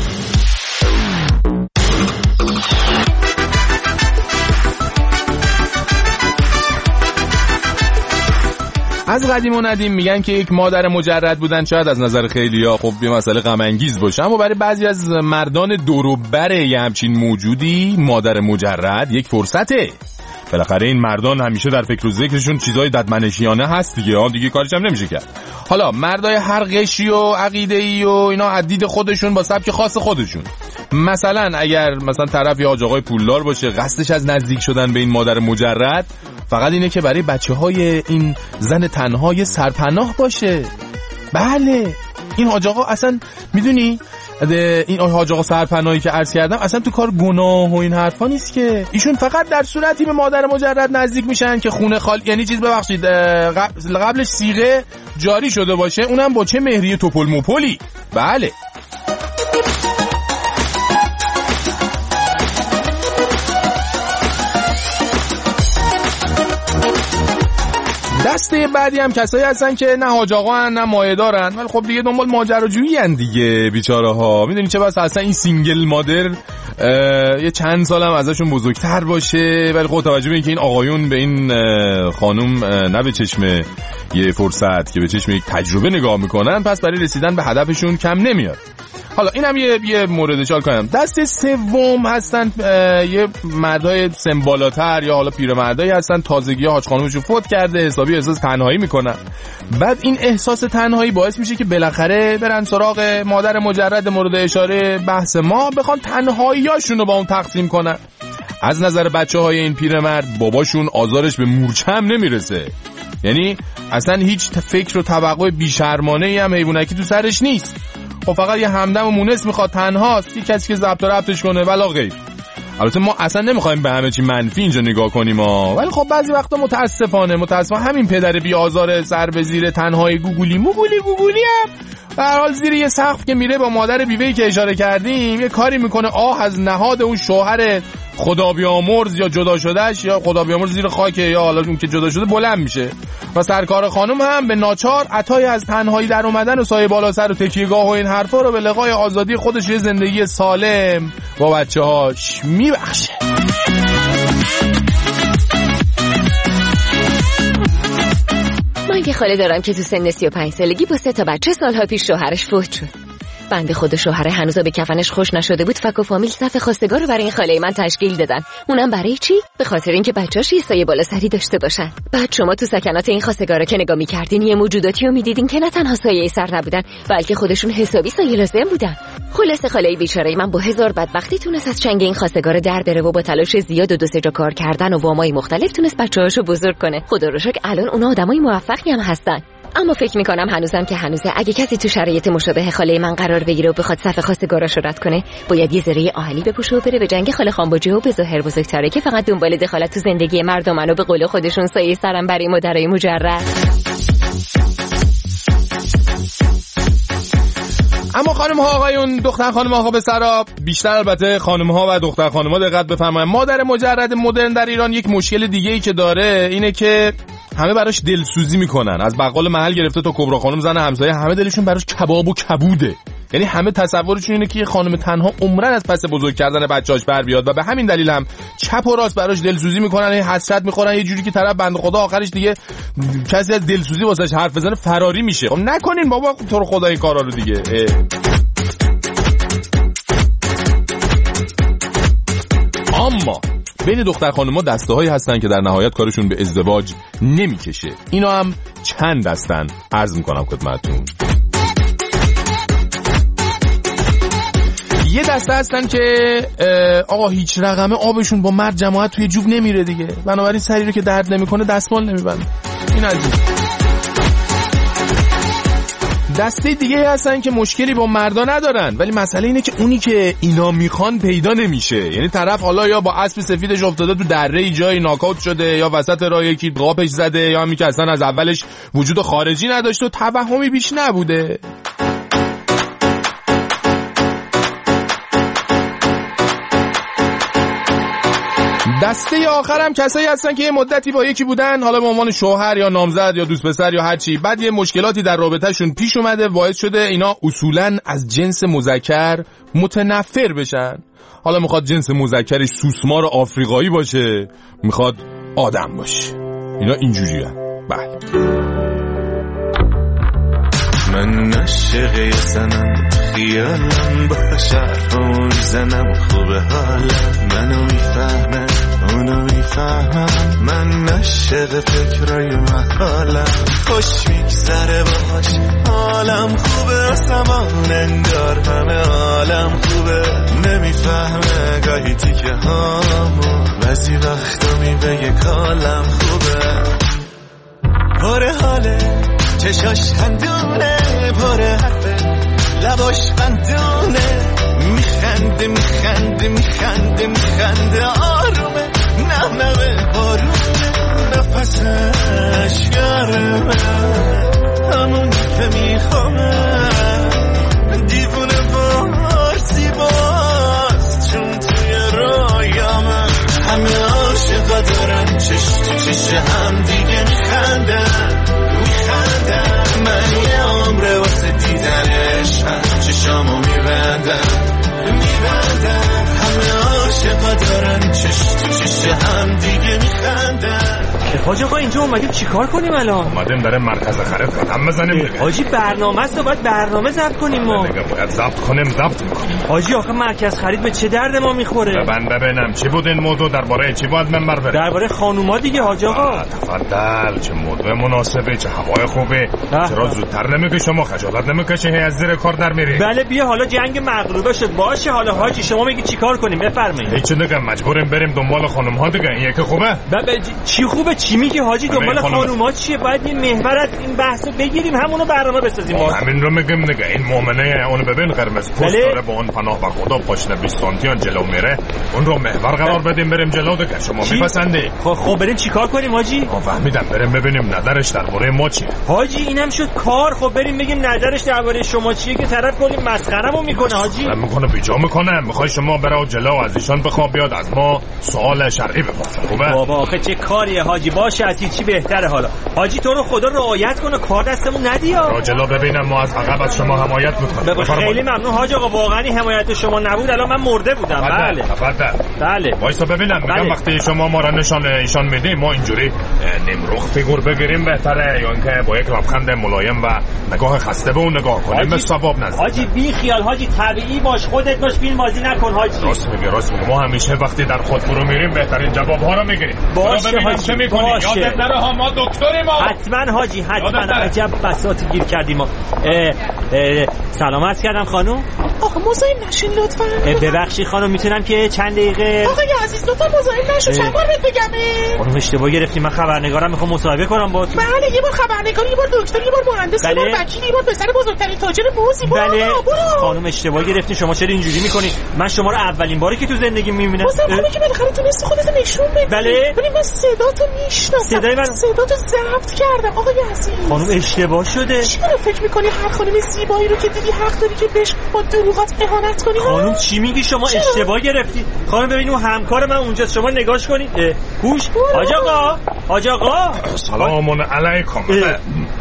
از قدیم و ندیم میگن که یک مادر مجرد بودن شاید از نظر خیلی‌ها خب یه مسئله غم انگیز باشه، اما برای بعضی از مردان دور و بر یه همچین موجودی مادر مجرد یک فرصته. بالاخره این مردان همیشه در فکر و ذکرشون چیزای ددمنشیانه هست دیگه کارش هم نمیشه کرد. حالا مردای هر قشری و عقیده‌ای و اینا عدید خودشون با سبک خاص خودشون. مثلا اگر مثلا طرف یه حاج آقای پولدار باشه، قصدش از نزدیک شدن به این مادر مجرد فقط اینه که برای بچه‌های این زن تنها سرپناه باشه. بله این حاج آقا اصلا میدونی این حاج آقا سرپناهی که عرض کردم اصلا تو کار گناه و این حرفا نیست که. ایشون فقط در صورتی به مادر مجرد نزدیک میشن که خونه خالی، یعنی چیز ببخشید قبلش صیغه جاری شده باشه، اونم با چه مهریه توپل موپلی. بله دسته بعدی هم کسایی هستن که نه حاج آقا هن نه مایه دارن، ولی خب دیگه دنبال ماجراجویی ان دیگه بیچاره ها. میدونی چه بس اصلا این سینگل مادر یه چند سال هم ازشون بزرگتر باشه، ولی خب توجه به اینکه این آقایون به این خانم نه به چشم یه فرصت که به چشم یک تجربه نگاه میکنن، پس برای رسیدن به هدفشون کم نمیاد. حالا اینم یه مورد اشاره کنم. دسته سوم هستن یه مردای سن بالاتر یا حالا پیرمردایی هستن تازگی حاج خانومشون فوت کرده، حسابی احساس تنهایی میکنن. بعد این احساس تنهایی باعث میشه که بالاخره برن سراغ مادر مجرد مورد اشاره بحث ما، بخوان تنهاییاشون رو با اون تقسیم کنن. از نظر بچه‌های این پیرمرد باباشون آزارش به مورچه هم نمیرسه، یعنی اصلا هیچ فکر و توقع بی‌شرمانه‌ای هم حیوانکی تو سرش نیست. خب فقط یه همدم و مونس میخواد، تنهاست، یه کسی که ضبط و ربطش کنه ولا غیر. البته ما اصلا نمیخوایم به همه چی منفی اینجا نگاه کنیم ولی خب بعضی وقتا متاسفانه همین پدر بی آزار سر به زیر تنهای گوگولی هم به هر حال زیر یه سقف که میره با مادر بیوه‌ای که اشاره کردیم یه کاری میکنه از نهاد اون شوهر خدا بیامرز یا جدا شدهش، یا خدا بیامرز زیر خاک یا حالا اون که جدا شده بلند میشه و سرکار خانم هم به ناچار عطای از تنهایی در اومدن و سایه بالا سر و تکیهگاه و این حرفا رو به لقای آزادی خودش یه زندگی سالم با بچه‌هاش میبخشه. من که خاله دارم که تو سن 35 سالگی با 3 تا بچه سالها پیش شوهرش فوت شد. بنده خود شوهر هنوزا به کفنش خوش نشده بود، فک و فامیل صف خواستگار رو برای این خاله من تشکیل دادن. اونم برای چی؟ به خاطر اینکه بچه‌اش یه سایه بالا سری داشته باشن. بعد شما تو سکنات این خواستگارا که نگاه می‌کردین یه موجوداتی رو می‌دیدین که نه تنها سایه سر نبودن، بلکه خودشون حسابی سایه لازم بودن. خلاصه خاله بیچاره من با هزار بدبختی تونست از چنگ این خواستگار در بره و با تلاش زیاد و 2-3 جا کار کردن و وامای مختلف تونست بچه‌هاشو بزرگ کنه. خدا رو شکر الان اونا آدمای موفقی هم هستن. اما فکر میکنم هنوزم که هنوزه اگه کسی تو شرایط مشابه خاله من قرار بگیره و بخواد صف خواستگاراش رد کنه، باید یه ذره آهنی بپوشه و بره به جنگ خاله خانباجی و به ظاهر بزرگتره که فقط دنبال دخالت تو زندگی مردمن و به قول خودشون سایه سرم برای مادرای مجرد. اما خانم ها آقایون، دختر خانم ها به سراب، بیشتر البته خانم ها و دختر خانم ها دقت بفرمایید. مادر مجرد مدرن در ایران یک مشکل دیگه ای که داره اینه که همه براش دلسوزی میکنن، از بقال محل گرفته تا کبرا خانم زن همسایه، همه دلشون براش کباب و کبوده. یعنی همه تصورشون اینه که یه خانم تنها عمرن از پس بزرگ کردن بچه‌اش بر بیاد و به همین دلیل هم چپ و راست براش دلسوزی میکنن، حسرت میخورن، یه جوری که طرف بنده خدا آخرش دیگه کسی از دلسوزی واسش حرف بزنه فراری میشه. خب نکنین بابا تو رو خدا این کارا رو دیگه. اما بین دختر خانم‌ها دسته‌هایی هستن که در نهایت کارشون به ازدواج نمیکشه. اینا هم چند دستن عرض میکنم خدمتتون. یه دسته هستن که آقا هیچ رقمه آبشون با مرد جماعت توی جوب نمیره دیگه، بنابراین سری رو که درد نمیکنه دستمال نمیبنده. این از این. دسته دیگه هستن که مشکلی با مردا ندارن، ولی مسئله اینه که اونی که اینا میخوان پیدا نمیشه. یعنی طرف حالا یا با اسب سفیدش افتاده تو دره جای ناکاوت شده، یا وسط راه یکی قاپش زده، یا همین که اصلا از اولش وجود خارجی نداشته و توهمی بیش نبوده. دسته آخر هم کسایی هستن که یه مدتی با یکی بودن، حالا به عنوان شوهر یا نامزد یا دوست پسر یا هر چی، بعد یه مشکلاتی در رابطه‌شون پیش اومده باعث شده اینا اصولاً از جنس مذکر متنفر بشن. حالا میخواد جنس مذکرش سوسمار آفریقایی باشه، میخواد آدم باشه. اینا اینجوریه. بله. من عاشق زنم، خیالم با شرفم زنم، خوبه حالم منو میفهمه اونو میفهمم. من عاشق فکرای محالم، خوش میگذره باش حالم خوبه، آسمان انگار همه عالم خوبه. نمیفهمه گاهی تیکه هامو، بعضی وقتا میبگه کالم خوبه. پاره حاله چشاش هندونه، پاره حرفه لباش بندونه، میخنده میخنده میخنده میخنده آرومه، نغنغه بارونه، نفسش گرمه همون که میخوامه. دیوونه بارسی باز چون توی رایامه، همه عاشقا دارن چش تو چش هم دیگه میخندن میخندن. من یه عمره واسه دیدنش چشامو میبندم میبندم. همه عاشقا دارن چش تو چش هم دیگه میخندن. حاجی آقا اینجا اومدیم چیکار کنیم الان؟ اومدیم بریم مرکز خرید قدم بزنیم دیگه. حاجی برنامه است، باید برنامه ضبط کنیم ما. باید ضبط کنیم، ضبط میکنیم. حاجی آخه مرکز خرید به چه درد ما میخوره؟ ببینم چی بود این موضوع، درباره چی باید منبر بریم؟ درباره خانوما دیگه حاجی آقا. تفضل، چه موضوع مناسبه، چه هوای خوبه. چرا زودتر نمیگی؟ شما خجالت نمیکشی از زیر کار در میری؟ بله بیا حالا جنگ مغلوبه شد باشه. حالا حاجی شما میگی چیکار کنیم بفرمایید. هیچ دیگه مجبوریم بریم دنبال خانم‌ها دیگه. این یکی خوبه؟ چی خوبه؟ چی میگی حاجی؟ دنبال خانوما چیه؟ باید این محور از این بحثو بگیریم، همونو برنامه بسازیم. همین رو میگم دیگه. این مؤمنه اونو ببین قرمز پوست داره، با اون پناه به خدا پاشنه 20 سانتیان جلو میره، اون رو محور قرار بدیم بریم جلو دیگه. شما میپسندی؟ خب بریم چیکار کنیم حاجی؟ فهمیدم، بریم ببینیم نظرش درباره ما چیه. حاجی اینم شد کار. خب بریم بگیم نظرش درباره شما چیه که طرف کلی مسخرهمو میکنه حاجی. میکنه بیجا میکنه. میخوای شما برو جلو از ایشان بخواب بیاد از ما سوال شرعی بپرسه. خوبه؟ بابا آخه چه کاریه حاجی؟ باشه اتی چی بهتره. حالا حاجی تو رو خدا رعایت کنه، کار دستمون ندیا. رو جلو ببینم ما از عقب از شما حمایت میکنیم. خیلی ممنون حاجی آقا، واقعا حمایت شما نبود الان من مرده بودم. بله بله وایسا ببینم. میگم وقتی شما ما را نشان ایشان میدی ما اینجوری نمرخ فیگور بگیریم بهتره، یا اینکه با یک لبخند ملایم و نگاه خسته به اون نگاه کنیم به ثواب نزدیک؟ حاجی بی خیال حاجی، طبیعی باش، خودت باش، فیلم بازی نکن حاجی. راست میگی ما همیشه وقتی در خود فرو میریم بهترین جواب ها رو میگیریم. باشه حاجی چه میکنی؟ یادت نره ها ما دکتریم. حتما حاجی حتما. عجب بساطی گیر کردیم ما. سلام عرض کردم خانم. آقا مزاحم نشین لطفا. ببخشید خانم میتونم که چند دقیقه؟ آقای عزیز لطفا مزاحم نشو، چند بار بهت بگم. خانم اشتباه گرفتیم، من خبرنگارم، میخوام مصاحبه کنم باهاتون. بله یه بار خبرنگار، یه بار دکتر، یه بار مهندس، یه بار وکیل، یه بار پسر بزرگترین تاجر موزی. بله خانم اشتباه گرفتین، شما چرا اینجوری میکنی؟ من شما رو اولین باری که تو زندگی میبینم. خانم که بالاخره تونستی خودت نشون بدی. بله ولی من صداتو میشناسم، صدای من صداتو ضبط کردم آقای عزیز. خانم اشتباه شده. چرا فکر میکنی هر خانم زیبایی رو که دیدی حق داری که بهش با دروغات اهانت کنی؟ خانم چی میگی شما؟ اشتباه گرفتی. خانم ببین اون همکار من اونجاست، شما نگاش کنید. گوش حاج آقا. سلام علیکم.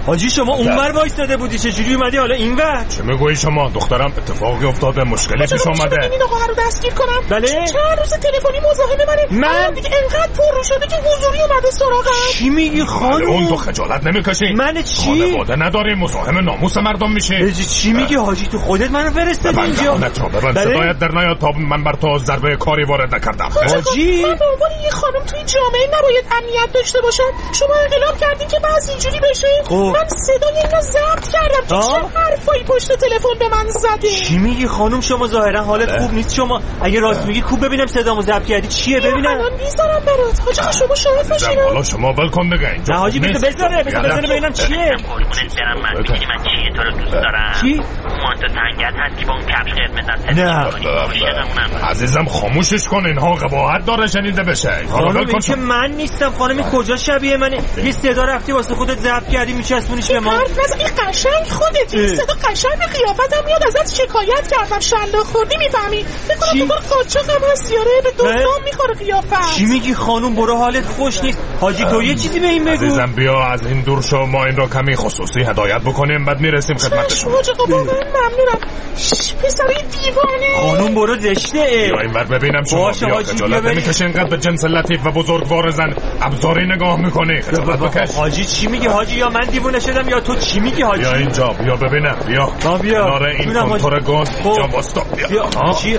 حاجی شما اونور وایساده بودی چجوری اومدی حالا اینور؟ چه میگویی شما؟ دخترم اتفاقی افتاده، مشکلی پیش اومده. این آقا رو دستگیر کنم. بله. چند روز تلفنی مزاحم من دیگه انقدر پر شده که حضوری اومده سراغم. چی میگی خانم؟ اون تو خجالت نمیکشی؟ من چی؟ خانواده نداری، مزاحم ناموس مردم میشی. چی میگی حاجی؟ تو خودت منو فرستادی اینجا؟ ببند صدایت در نیاد تا من بر تو ضربه کاری وارد نکردم. حاجی من به عنوان یه خانم توی جامعه نباید امنیت داشته باشم. شما انقلاب کردین که بعضی اینجوری بشه. من صدای اینو ضبط کردم که چه حرفایی پشت تلفن به من زده. چی میگی خانم؟ شما ظاهرا حالت خوب نیست. شما اگه راست میگی خوب ببینم صدامو ضبط کردی. چیه ببینم؟ الان میذارم برات. حاجی شما شاهد باشین. حالا شما ول کن دیگه. نه حاجی بذاره ببینم چیه. قربونت برم من میدونی من چیه تو رو دوست دارم. چی؟ مانتو تنگت هست که با اون کفش قرمز نه عزیزم خاموشش کن، اینها قباحت داره شنیده بشه. خانم این که من نیستم. خانم این کجا شبیه منه؟ یه صدا رفتی واسه خودت ضبط کردی میچسبونیش به ما. حرف نزن، این قشنگ خودتی. صدا قشنگ به قیافتم میاد. ازت شکایت کردم شلاق خوردی میفهمی. بکنم تو قاچاقم هست یاره به دستام میخوره قیافت. چی میگی خانم؟ برو حالت خوش نیست. حاجی تو یه چیزی به این بگو. عزیزم بیا از این دور شو، ما این رو کمی خصوصی هدایت بکنیم بعد میرسیم خدمت شما. ممنونم. پسری دیوانه. خانم برو زشته. یا اینور ببینم شما بیا خجالت نمیکشی اینقدر به جنس لطیف و بزرگوار زن ابزاری نگاه میکنی. خجالت بکش. حاجی چی میگی حاجی؟ یا من دیوونه شدم یا تو چی میگی حاجی؟ بیا اینجا بیا ببینم بیا. کنار این کنتور گاز اینجا واسطا بیا. چی؟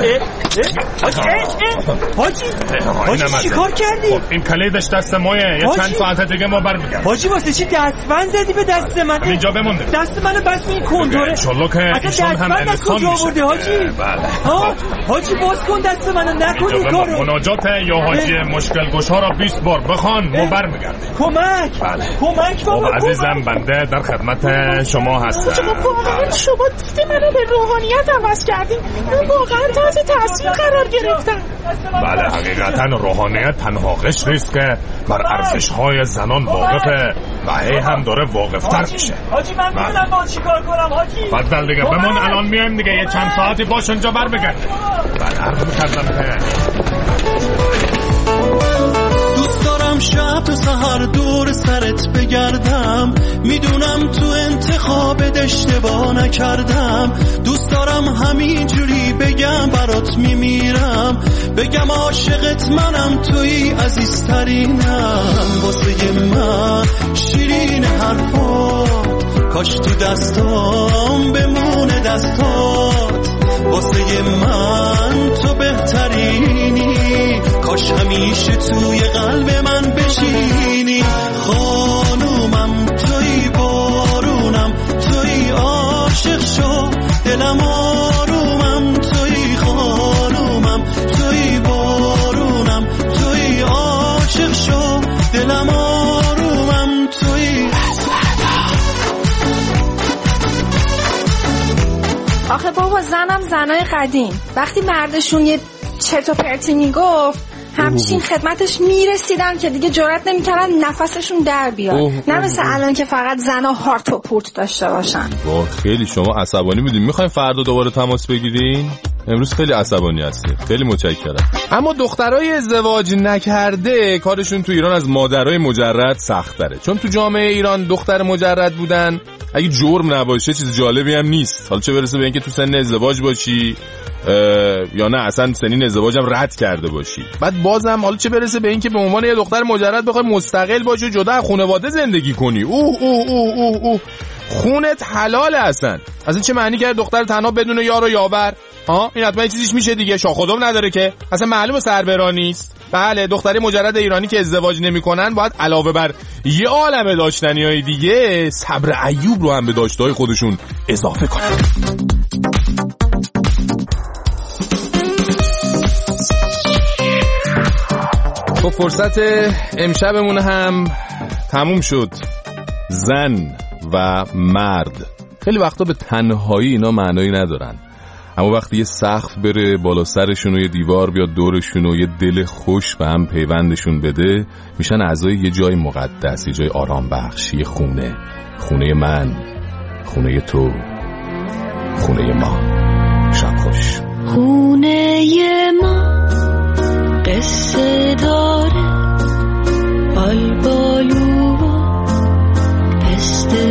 حاجی چی کار کردی؟ این کلیدش دست مایه. یه چند ساعت دیگه ما برمیگردیم. حاجی واسه چی دستبند زدی به دست من؟ اینجا بمونده. دست منو بس این کنتوره. ان شاءالله که ایشون هم انسان میشه. حاجی حاجی باز کن دست منو، نکن این کارو. مناجات یا حاجی مشکل گشا را 20 بار بخوان ما برمیگردیم. کمک بابا. عزیزم بنده در خدمت شما هستم. واقعا شما دید منو به روحانیت عوض کردین. من واقعا تحت تاثیر قرار گرفتم. بله حقیقتا روحانیت تنها قشری است که بر ارزش‌های زنان واقفه و هی هم داره واقفتر میشه. حاجی من میدونم با چیکار کنم حاجی. فضل دیگه بمون، الان میایم دیگه. یه چند ساعتی باش اونجا برمیگردیم. بعد عرض می‌کردم که دوست دارم شب تا سحر دور سرت بگردم. میدونم تو انتخابت اشتباه نکردم. دوست دارم همینجوری بگم برات میمیرم. بگم عاشقت منم، توی عزیزترینم. واسه من شیرین حرفات، کاش تو دستام بمونه دستات. واسه من تو بهترینی، کاش همیشه توی قلب من بشینی. خانومم توی بارونم، توی عاشق شو دلم آرومم. توی خانومم توی بارونم، توی عاشق شو دلم آرومم. توی آخه بابا زنای قدیم وقتی مردشون یه چرت و پرتی میگفت همچین خدمتش میرسیدن که دیگه جرئت نمیکردن نفسشون در بیاد. نه مثل الان که فقط زنا هارت و پورت داشته باشن. خیلی شما عصبانی بودین. میخواین فردا دوباره تماس بگیرین؟ امروز خیلی عصبانی هستی. خیلی متشکرم. اما دخترای ازدواج نکرده کارشون تو ایران از مادرای مجرد سخت‌تره، چون تو جامعه ایران دختر مجرد بودن اگه جرم نباشه چیز جالبی هم نیست. حالا چه برسه به اینکه تو سن ازدواج باشی یا نه اصلا سنین ازدواجم رد کرده باشی. بعد بازم حالا چه برسه به اینکه به عنوان یه دختر مجرد بخوای مستقل باشی و جدا از خانواده زندگی کنی. اوه خونت حلاله اصلا چه معنی کرد دختر تنها بدون یار و یاور؟ این حتما چیزیش میشه دیگه. شاخودم نداره که اصلا معلومه سربرا نیست. بله دختری مجرد ایرانی که ازدواج نمی‌کنن باید علاوه بر یه عالمه داشتنی‌های دیگه صبر ایوب رو هم به داشته‌های خودشون اضافه کنن. خب فرصت امشبمون هم تموم شد. زن و مرد خیلی وقتا به تنهایی اینا معنایی ندارن، اما وقتی یه سقف بره بالا سرشون و یه دیوار بیاد دورشون و یه دل خوش به هم پیوندشون بده، میشن اعضای یه جای مقدس، یه جای آرام بخش، یه خونه من، خونه تو، خونه ما. شب خوش. خونه ما قصه داره، بالبالو و پسته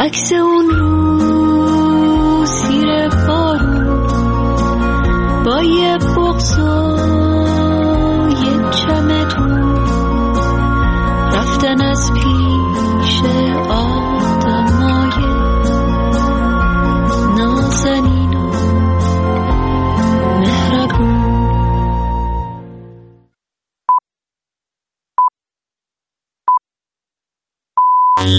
عکس اون